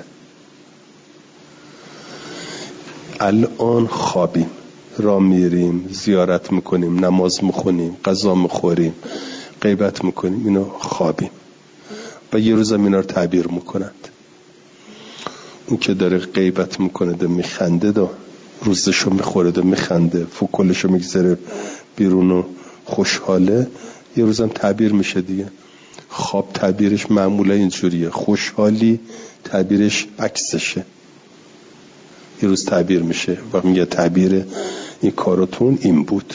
الان خوابیم، را میریم، زیارت میکنیم، نماز میخونیم، غذا میخوریم، غیبت میکنیم، اینو خوابیم و یه روز اینا رو تعبیر میکنند. اون که داره غیبت میکنه ده میخنده ده روزشو میخوره ده میخنده فوکلشو میگذره بیرون و خوشحاله، یه روزم تعبیر میشه دیگه. خواب تعبیرش معمولا اینجوریه، خوشحالی تعبیرش عکسشه، یه روز تعبیر میشه و میگه تعبیر این کارتون این بود.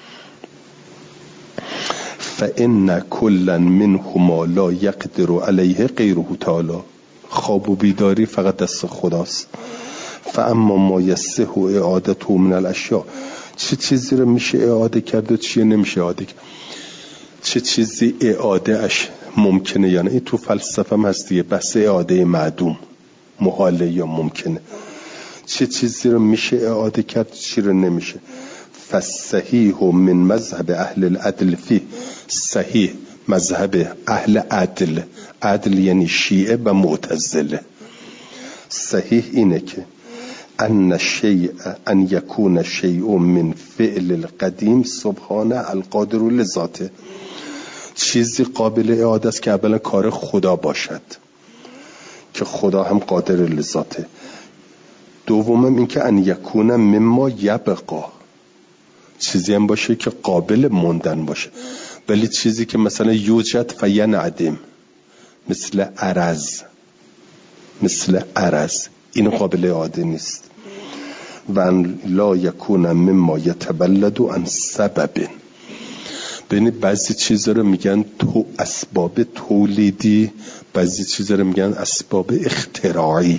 فَإِنَّ كُلًّا مِنْهُمَا لَا يَقْدِرُ عَلَيْهِ غَيْرُهُ تعالی. خواب و بیداری فقط دست خداست. فَأَمَّا مَا يَصِحُّ إِعَادَتُهُ مِنَ الْأَشْيَاء. چه چیزی رو میشه اعاده کرد و چیه نمیشه اعاده کرد، چه چیزی اعاده اش ممکنه یا نه. این تو فلسفه هم هست دیگه، بحث اعاده معدوم محاله یا ممکنه. چه چیزی رو میشه اعاده کرد چی رو نمیشه. فصحیح من مذهب اهل العدل فی. صحیح مذهب اهل عدل، عدل یعنی شیعه و معتزله. صحیح اینه که ان شیء ان یکون شیء من فعل القدیم سبحانه القادر لذاته. چیزی قابل اعاده است که اولا کار خدا باشد که خدا هم قادر لذاته. دومم این که ان یکون مما یبقا، چیزی هم باشه که قابل موندن باشه. ولی چیزی که مثلا یوجد فینعدم، مثل عرض، مثل عرض این قابل اعاده نیست. و ان لا یکون مما یتولد عن سبب. ببین بعضی چیزا رو میگن تو اسباب تولیدی، بعضی چیزا رو میگن اسباب اختراعی.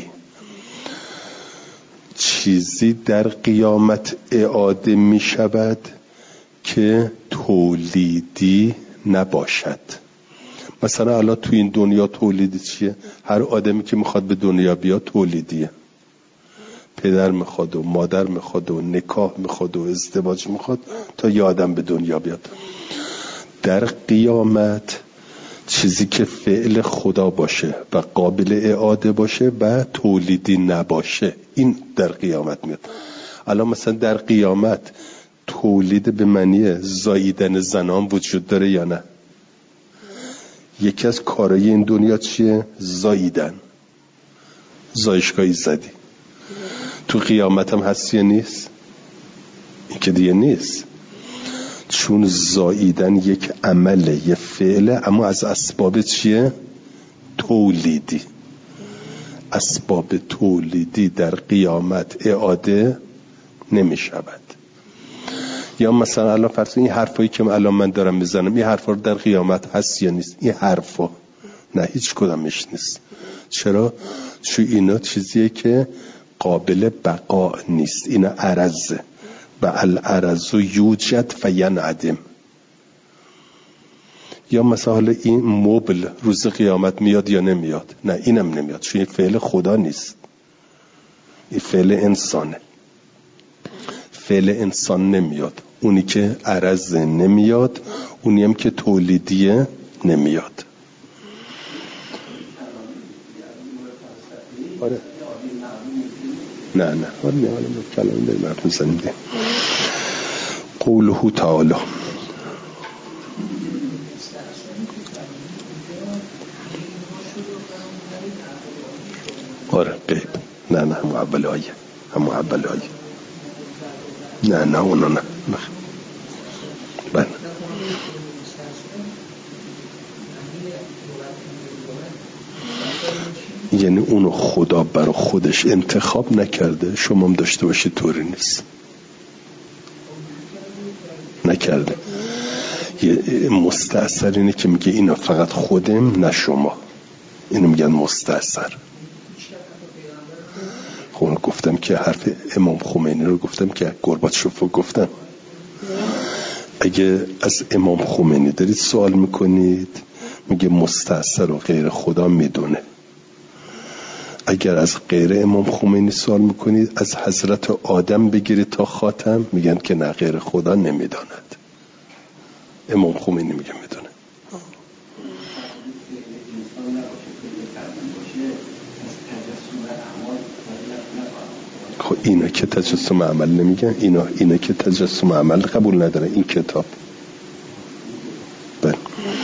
چیزی در قیامت اعاده می شود که تولیدی نباشد. مثلا الان تو این دنیا تولیدی چیه؟ هر آدمی که میخواد به دنیا بیاد تولیدیه. پدر میخواد و مادر میخواد و نکاح میخواد و ازدواج میخواد تا یه آدم به دنیا بیاد. در قیامت چیزی که فعل خدا باشه و قابل اعاده باشه و تولیدی نباشه این در قیامت میاد. الان مثلا در قیامت تولید به معنی زاییدن زنان وجود داره یا نه؟ یکی از کارهای این دنیا چیه؟ زاییدن. زایشگاهی زدی. تو قیامت هم هست یا نیست؟ این که دیگه نیست، چون زاییدن یک عمله، یک فعله، اما از اسباب چیه؟ تولیدی. اسباب تولیدی در قیامت اعاده نمی شود. یا مثلا الان فرض این حرفایی که الان من دارم میزنم، این حرفا در قیامت هست یا نیست؟ این حرفا نه، هیچ کدامش نیست. چرا؟ چون اینا چیزیه که قابل بقا نیست. اینا عرضه و العرض یوجد فینعدم. یا مثلا این مبل روز قیامت میاد یا نمیاد؟ نه اینم نمیاد، چون این فعل خدا نیست، این فعل انسانه. فعل انسان نمیاد. اونی که عرض نمیاد، اونی هم که تولیدیه نمیاد. آره نه نه آره نه آره کلام داریم حرف میزنیم ده. قوله تعالی آره قیب. نه نه همون اول آیه، همون اول آیه. نه نه اونا نه بله. یعنی اونو خدا برای خودش انتخاب نکرده، شما هم داشته باشید طوری نیست، نکرده. یه مستأثر اینه که میگه اینا فقط خودم نه شما، اینو میگن مستأثر. خب گفتم که حرف امام خمینی رو گفتم که گورباچوف رو گفتم. اگه از امام خمینی دارید سوال میکنید میگه مستأثر و غیر خدا میدونه. اگر از غیر امام خمینی سوال میکنید از حضرت آدم بگیرید تا خاتم، میگن که نه غیر خدا نمیداند. امام خمینی میگه میدونه. خب اینا که تجسم عمل نمیگن، اینا اینا که تجسم عمل قبول نداره این کتاب. بله.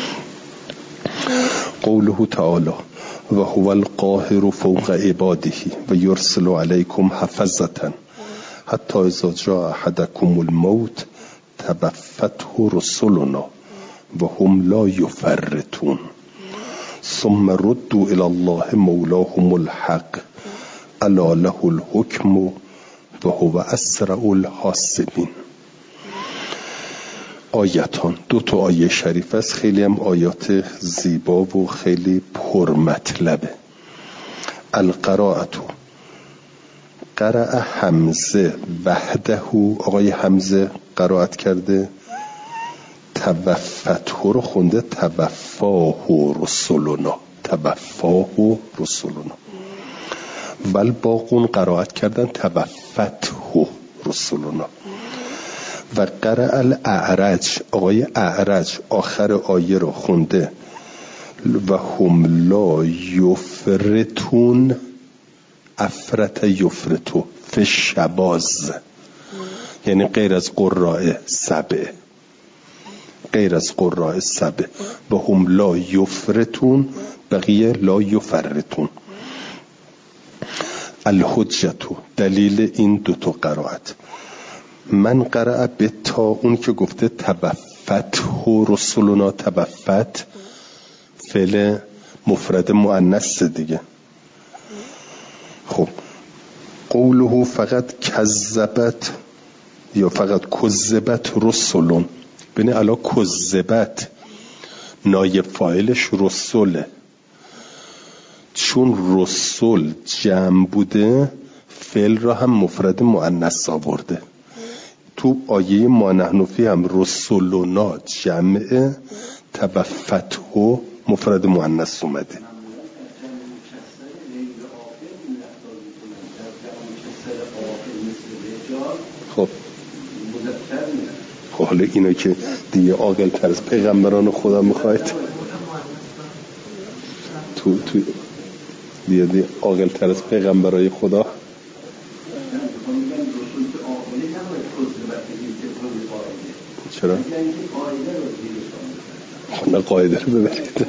قوله تعالی و هو القاهر فوق عباده و یرسل علیکم حفظة حتی اذا جاء احدکم الموت توفته رسلنا و هم لا یفرطون ثم ردوا الى الله مولاهم الحق الا له الحکم و هو اسرع الحاسبین. آیتان دو تا آیه شریف است، خیلی هم آیات زیبا و خیلی پرمطلبه. القراءة قرأ حمزه وحده، آقای حمزه قرائت کرده، توفته رو خونده توفاه رسولنا، توفاه رسولنا. ول باقون قرائت کردن توفته رسولنا. و قرأ الاعرج، آقای اعرج آخر آیه رو خونده و هم لا یفرتون، افرت یفرتو فی شباز، یعنی غیر از قراء سبع، غیر از قراء سبع. و هم لا یفرتون، بقیه لا یفرتون. الحجتو دلیل این دوتا قرائت. من قرأ به تا، اون که گفته توفته رسولنا، توفت فعل مفرد مؤنث دیگه. خب قوله فقط کذبت یا فقط کذبت رسولون، ببین الا کذبت نایب فاعلش رسوله، چون رسول جمع بوده فعل را هم مفرد مؤنث آورده. تو آیه ما نحن فی هم رسولنا جمعه، توفته مفرد مؤنث اومده. خب خب حالا اینا که دیگه عاقل تر از پیغمبران خدا میخواید، تو تو دیگه دیگه عاقل تر از پیغمبرای خدا. چرا؟ خونه قاعده رو ببرید.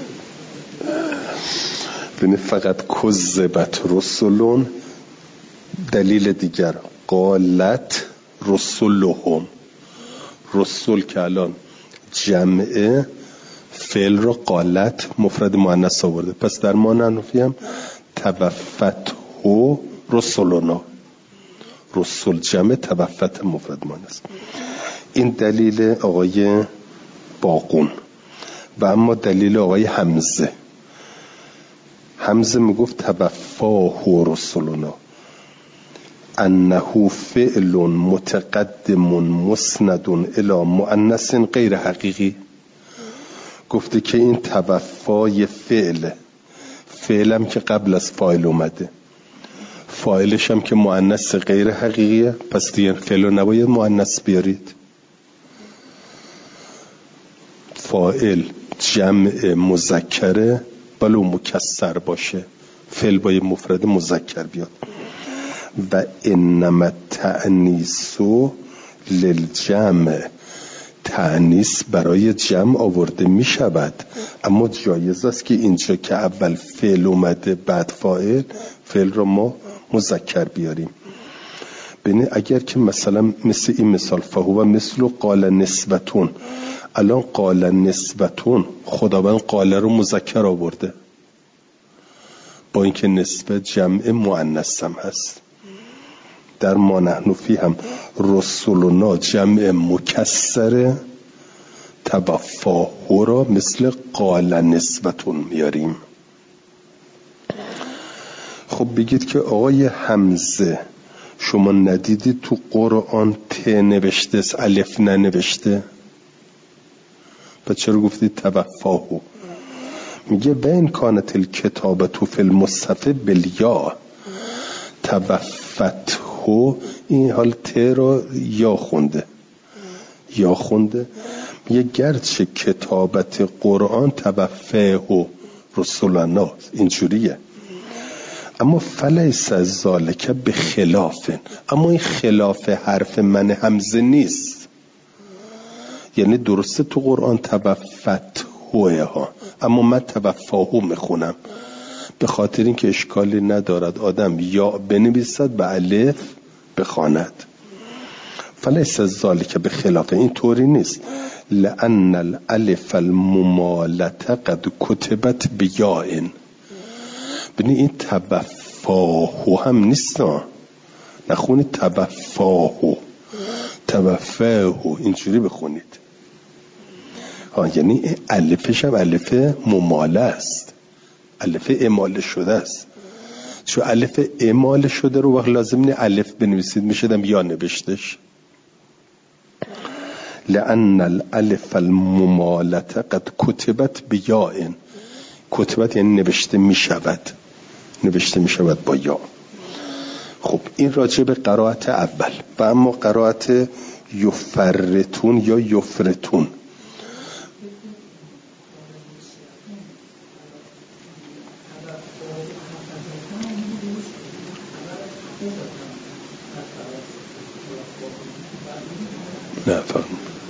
ببینید فقط کذبت رسولون، دلیل دیگر قالت رسولهم، رسول که الان جمعه فعل رو قالت مفرد مؤنث آورده، پس در ما نحنفی هم توفته رسولنا، رسول جمع توفت مفرد مؤنث. این دلیل آقای باقون. و اما دلیل آقای حمزه، حمزه میگفت توفاه رسولنا انه فعل متقدم مسند الى مؤنث غیر حقیقی. گفته که این توفای فعل، فعلم که قبل از فاعل اومده، فاعلش هم که مؤنث غیر حقیقیه، پس دیگه فعل رو نباید مؤنث بیارید. فاعل جمع مذکره ولو مکسر باشه، فعل باید مفرد مذکر بیاد. و انما تأنیس للجمع، تأنیس برای جمع آورده می شود، اما جایز است که اینجا که اول فعل اومده بعد فاعل، فعل رو ما مذکر بیاریم. ببین اگر که مثلا مثل این مثال فهو مثل قال نسبتون، الان قال نسبتون خداوند قال رو مذکر آورده، با اینکه نسبت جمع مؤنث هم هست. در ما نحن فی هم رسولنا جمع مکسره، توفاه را مثل قال نسبتون میاریم. خب بگید که آقای حمزه شما ندیدید تو قرآن ت نوشته است الف ننوشته، پس چرا گفتید توفاهو؟ میگه بین کانت الکتابه فی المصحف بالیا، توفته این حال ت رو یا خونده، یا خونده. میگه گرچه کتابت قرآن توفاه رسولنا اینجوریه، اما فلیس ذالک به خلاف، اما این خلاف حرف من همزه نیست. یعنی درسته تو قرآن توفت هوه ها، اما من توفاهو میخونم، به خاطر اینکه اشکالی ندارد آدم یا بنویسد به الف بخواند. فلیس ذالک به خلاف، این طوری نیست. لأن الالف الممالت قد کتبت بیاء. ببین این توفاهو هم نیست، نخونید توفاهو، توفاهو اینجوری بخونید. ها یعنی الفش هم الف مماله است، الف اماله شده است. چون الف اماله شده رو وقت لازم نیست الف بنویسید، میشدم یا نوشتش. لأن الالف الممالت قد کتبت بیاء، کتبت یعنی نوشته میشود، نوشته میشود با یا. خب این راجع به قرائت اول. و اما قرائت یفرتون یا یفرتون، نه فهم.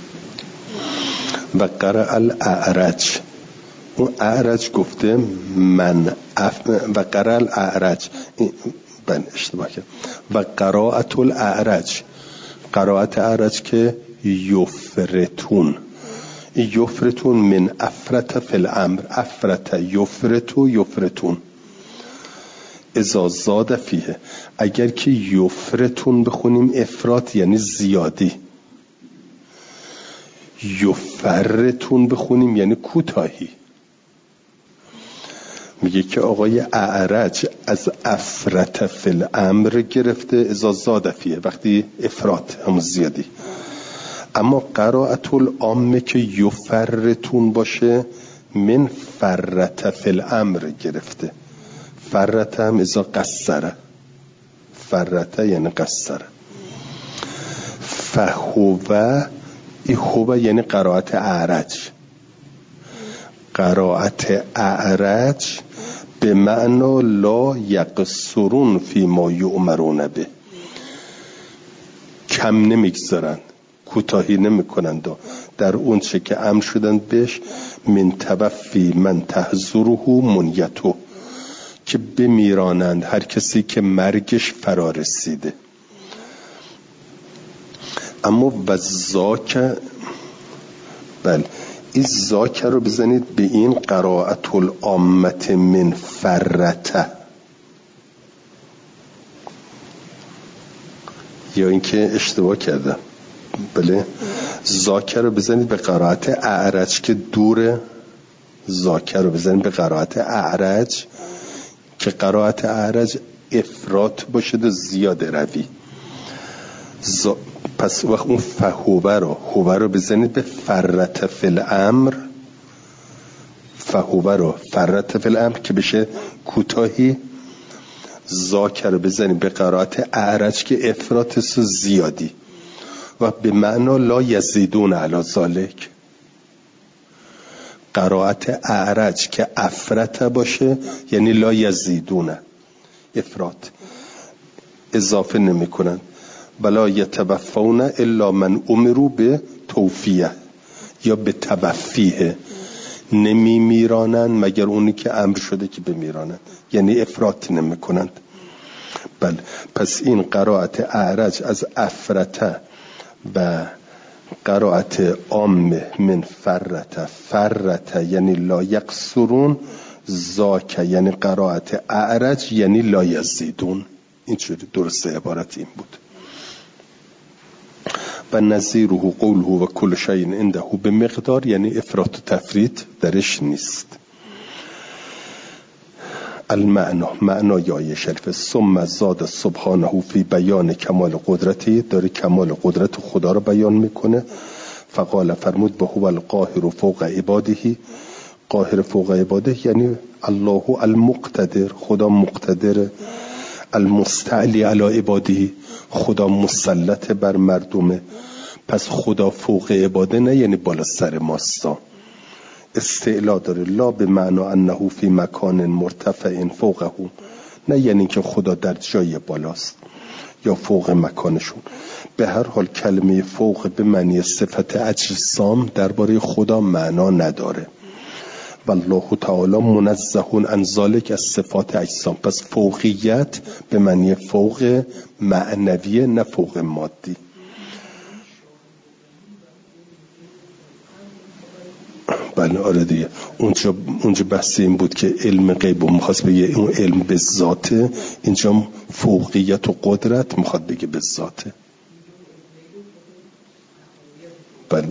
و قرأ الاعرج، اون اعرج گفته من اف... و قرأ الاعرج، من اشتباه کردم. و قرائت الاعرج، قرائت اعرج که یفرتون، یفرتون من افرت فی الامر، افرت یفرتو یفرتون اذا زاد فیه. اگر که یفرتون بخونیم افراط یعنی زیادی، یفرتون بخونیم یعنی کوتاهی. میگه که آقای اعرج از افرت فی الامر گرفته اذا زاد فیه، وقتی افراط هم زیادی. اما قرائت العامه که یفرتون باشه من فرت فی الامر گرفته، فرت هم اذا قصره، فرت یعنی قصره. فهوه، ای هوه یعنی قرائت اعرج، قرائت اعرج به معنی لا یقصرون فی ما یؤمرون به، کم نمیگذارن، کوتاهی نمیکنند در اون چه که امر شدن بهش. من توفی من تحذره منیتو، که بمیرانند هر کسی که مرگش فرا رسیده. اما و زاک، بله این زاک رو بزنید به این قرائت العامت من فرته، یا اینکه اشتباه کردم. بله زاک رو بزنید به قرائت اعرج که دوره، زاک رو بزنید به قرائت اعرج که قرائت اعرج افراط باشه و زیاده روی. ز... پس وقت اون فهوه رو هوه رو بزنید به فرت فی الامر، فهوه رو فرت فی الامر که بشه کوتاهی. زاک رو بزنید به قرائت اعرج که افراط است و زیادی، و به معنا لا یزیدون علی ذالک. قرائت اعرج که افرت باشه یعنی لا یزیدون، افراط، اضافه نمی کنن. بلا یتوفون الا من امروا به توفیه یا به توفیه، نمی میرانن مگر اونی که امر شده که بمیرانن، یعنی افراط نمی کنند. بله پس این قرائت اعرج از افرته و قرائت عام من فرته، فرته یعنی لا یقصرون، زاک یعنی قرائت اعرج یعنی لا یزیدون. اینجوری درسته عبارت این بود. و نظیره قوله و کل شیء عنده به مقدار، یعنی افراط و تفریط درش نیست. المعنى، معنای آیه شریف ثم زاد سبحانه فی بیان کمال قدرتی، داره کمال قدرت خدا رو بیان میکنه. فقال فرمود به هو القاهر فوق عباده، قاهر فوق عباده یعنی الله المقتدر، خدا مقتدر، المستعلی علی عباده، خدا مسلط بر مردمه. پس خدا فوق عباده نه یعنی بالا سر ماستا، استعلا داره. لا به معنا انه فی مکان مرتفع فوقه، نه یعنی که خدا در جای بالاست یا فوق مکانشون. به هر حال کلمه فوق به معنی صفت اجسام درباره خدا معنا نداره. والله تعالی منزه عن ذلک از صفات اجسام. پس فوقیت به معنی فوق معنوی نه فوق مادی. بله آره دیگه. اونجا اونجا بحث این بود که علم غیب میخواست بگه اون علم به ذاته، اینجا فوقیت و قدرت میخواد بگه به ذاته. بله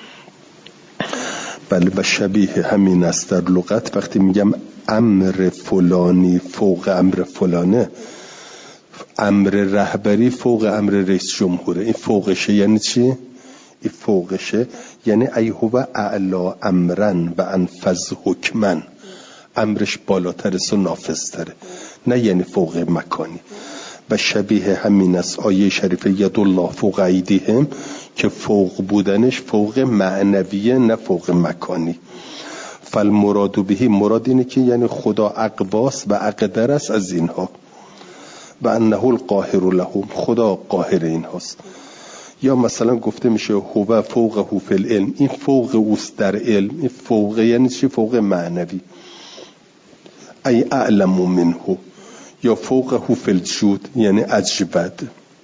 بله و شبیه همین است در لغت. وقتی میگم امر فلانی فوق امر فلانه، امر رهبری فوق امر رئیس جمهوره. این فوقشه یعنی چی؟ این فوقشه یعنی ای هو اعلا امرن و انفذ حکمن، امرش بالاتر و نافذتره، نه یعنی فوق مکانی. و شبیه همین است آیه شریفه ید الله فوق ایدیهم که فوق بودنش فوق معنویه نه فوق مکانی. فالمراد بهی، مراد اینه که یعنی خدا اقواس و اقدر است از اینها. و انه القاهر لهم، خدا قاهر این هاست. یا مثلا گفته میشه هو فوقه فی العلم، این فوق اوست در علم. این فوق یعنی چی؟ فوق معنوی. ای اعلم منه. یا فوقه فی الجود یعنی اجود،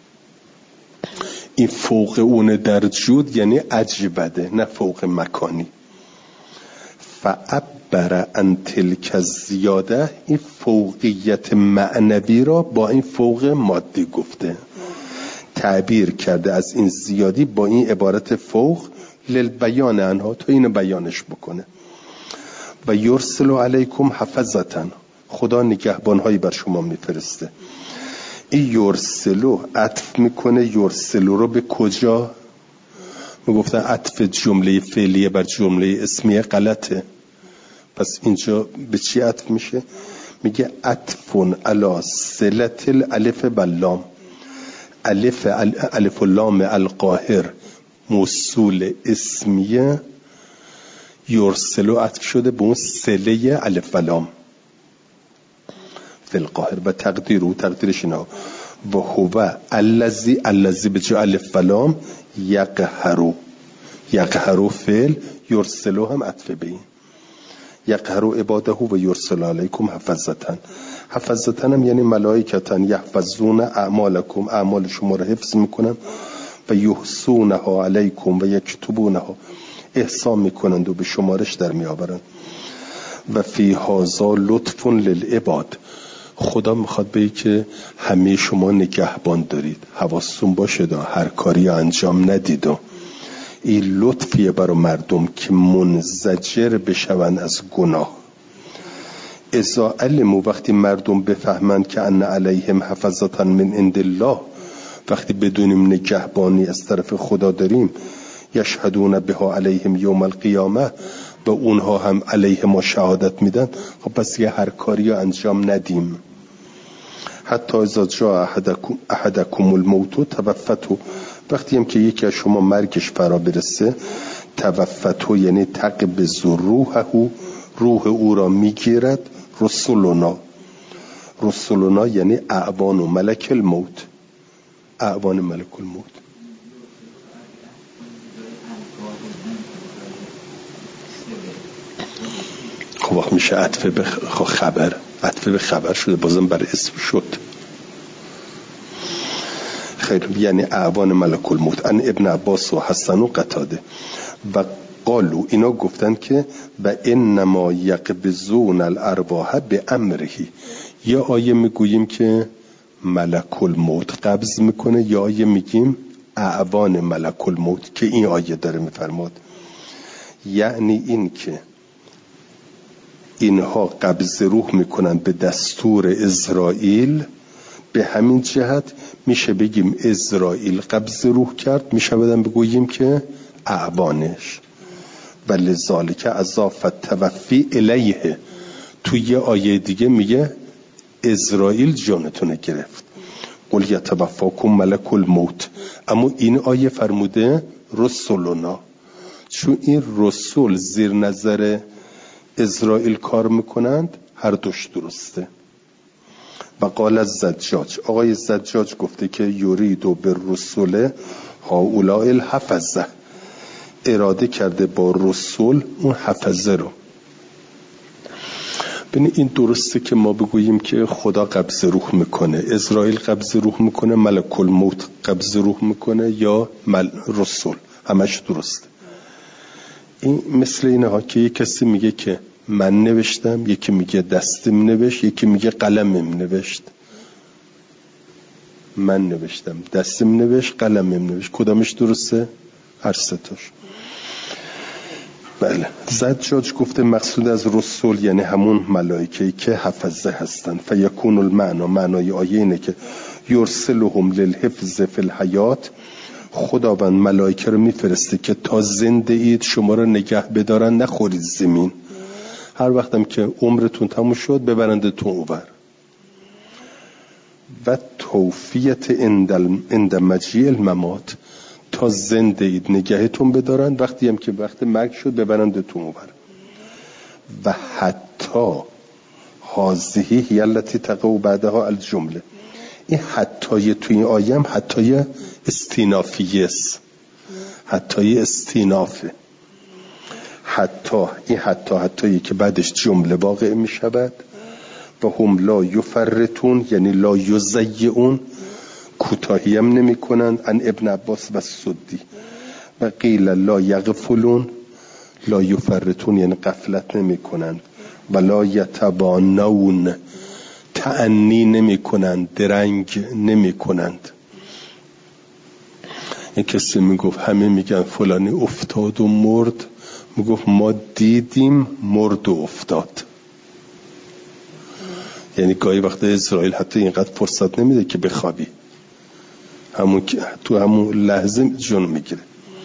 این فوق اون در جود یعنی اجوده نه فوق مکانی. فعبر عن تلک الزیاده، این فوقیت معنوی را با این فوق مادی گفته، تعبیر کرده از این زیادی با این عبارت فوق للبیان انها، تو اینو بیانش بکنه. و یرسل علیکم حفظتن، خدا نگهبانهایی بر شما میفرسته. این یرسلو عطف میکنه یرسلو رو به کجا؟ میگفتن عطف جمله فعلیه بر جمله اسمیه غلطه. پس اینجا به چی عطف میشه؟ میگه عطفون علی صلت الالف واللام. الف الف و لام القاهر موصول اسمیه، یرسلو عطف شده به اون صله الف و لام فی القاهر. و تقدیر و تقدیرش اینا و هو الذی، الذی به جای الف و لام یقهرو، یقهرو فعل، یرسلو هم عطف به این. یقهرو عباده و یرسل علیکم حفظتن. حفظتن هم یعنی ملائکتن یحفظون اعمالکم، اعمال شما رو حفظ میکنن. و یحصونها علیکم و یکتبونها، احسان میکنند و به شمارش در میآورند. و فی هذا لطف للعباد، خدا میخواد بگه که همه شما نگهبان دارید، حواستون باشه دا هر کاری انجام ندید. و این لطفیه برای مردم که منزجر بشون از گناه. اذا علموا، وقتی مردم بفهمند که ان علیهم حفظتا من عند الله، وقتی بدونیم نگهبانی از طرف خدا داریم، یشهدون بها علیهم یوم القیامه، و اونها هم علیه ما شهادت میدن، خب پس یه هر کاری انجام ندیم. حتی اذا جاء احدکم احدکم الموت توفتو، وقتی هم که یکی از شما مرگش فرا برسه، توفتو یعنی تقبض روحه، روح او را میگیرد رسولنا. رسولنا یعنی اعوان و ملک الموت، اعوان ملک الموت. خب وقت میشه عطف به خبر، عطف به خبر شده، بازم بر اسم شد. خیر، یعنی اعوان ملک الموت. ان ابن عباس و حسن و قتاده و قالو، اینا گفتن که و انما یقبضون الارواح به امرهی. یا آیه میگوییم که ملک الموت قبض میکنه، یا آیه میگیم اعوان ملک الموت که این آیه داره میفرماد. یعنی این که اینها قبض روح میکنن به دستور اسرائیل، به همین جهت میشه بگیم اسرائیل قبض روح کرد، میشه بدن بگوییم که اعوانش. ولی ذالک اضافت توفی الیه، توی یه آیه دیگه میگه اسرائیل جانتونه گرفت. قل یتوفاکم ملک الموت، اما این آیه فرموده رسولنا، چون این رسول زیر نظر اسرائیل کار میکنند، هر دوش درسته. و قال الزجاج، آقای زجاج گفته که یورید و به رسول هؤلاء الحفظه، اراده کرده با رسول اون حفظه رو. ببین این درسته که ما بگوییم که خدا قبض روح میکنه، اسرائیل قبض روح میکنه، ملک الموت قبض روح میکنه یا مل... رسول، همش درسته. این مثل اینه ها که یک کسی میگه که من نوشتم، یکی میگه دستم نوشت، یکی میگه قلمم نوشت. من نوشتم، دستم نوشت، قلمم نوشت، کدامش درسته؟ هر سه تاش. بله. زجاج گفته مقصود از رسول یعنی همون ملائکه‌ای که حفظه هستن. فیکون المعنا، معنای آیه اینه که یرسلهم للحفظ فی الحیات، خداوند ملائکه رو میفرسته که تا زنده اید شما رو نگه بدارن، نخورید زمین. هر وقتم که عمرتون تموم شد ببرندتون اوبر. و توفیت عند مجیء الممات، تا زنده اید نگهتون بدارن، وقتی هم که وقت مرگ شد ببرندتون اوبر. و حتی هذه هی التي تقع بعدها الجمله، این حتی تو این آیه هم حتی استینافیه است، حتی استینافه. حتی این حتی حتی که بعدش جمله واقع می شود. و هم لا یفرتون یعنی لا یضیعون، کوتاهی هم نمی کنند. ان ابن عباس و سدی. و قیل لا یغفلون، لا یفرتون یعنی غفلت نمی کنند. و لا یتبانون، تعنی نمی کنند، درنگ نمی کنند. این کسی می گفت همه میگن فلانی افتاد و مرد، می گفت ما دیدیم مرد و افتاد. یعنی گاهی وقت اسرائیل حتی اینقدر فرصت نمیده که بخوابی، همون تو همون لحظه جون میگیره.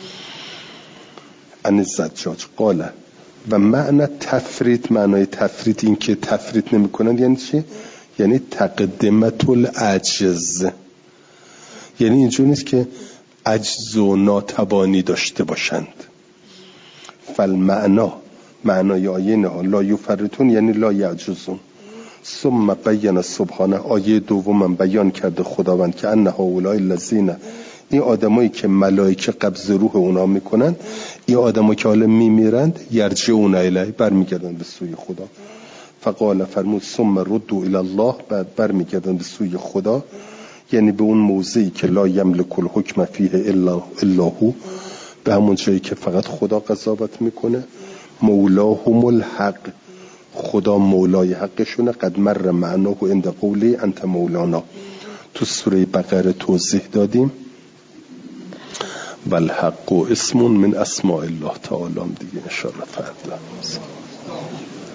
ان زجاج قال و معنی تفرید، معنای تفرید این که تفرید نمی کنند یعنی چی؟ یعنی تقدمت العجز، یعنی اینجور نیست که عجز و ناتوانی داشته باشند. فالمعنا، معنای آیه نه لا یفرتون یعنی لا یعجزون. ثم بیان سبحانه، آیه دوم بیان کرده خداوند که انه هؤلاء الذین، این آدمایی که ملائکه قبض روح اونا میکنن، این آدمایی که حالا میمیرند، یرجعون الیه، برمیگردن به سوی خدا. فقال فرمود ثم ردوا الی الله، بعد برمیگردن به سوی خدا، یعنی به اون موضعی که لا یملک الحکم فیه الا الا هو، به همون جایی که فقط خدا قضاوت میکنه. مولاهم الحق، خدا مولای حقشونه. قد مر معناه عند قولی انت مولانا، تو سوره بقره توضیح دادیم. والحق اسم من اسماء الله تعالی دیگه ان شاء الله فردا.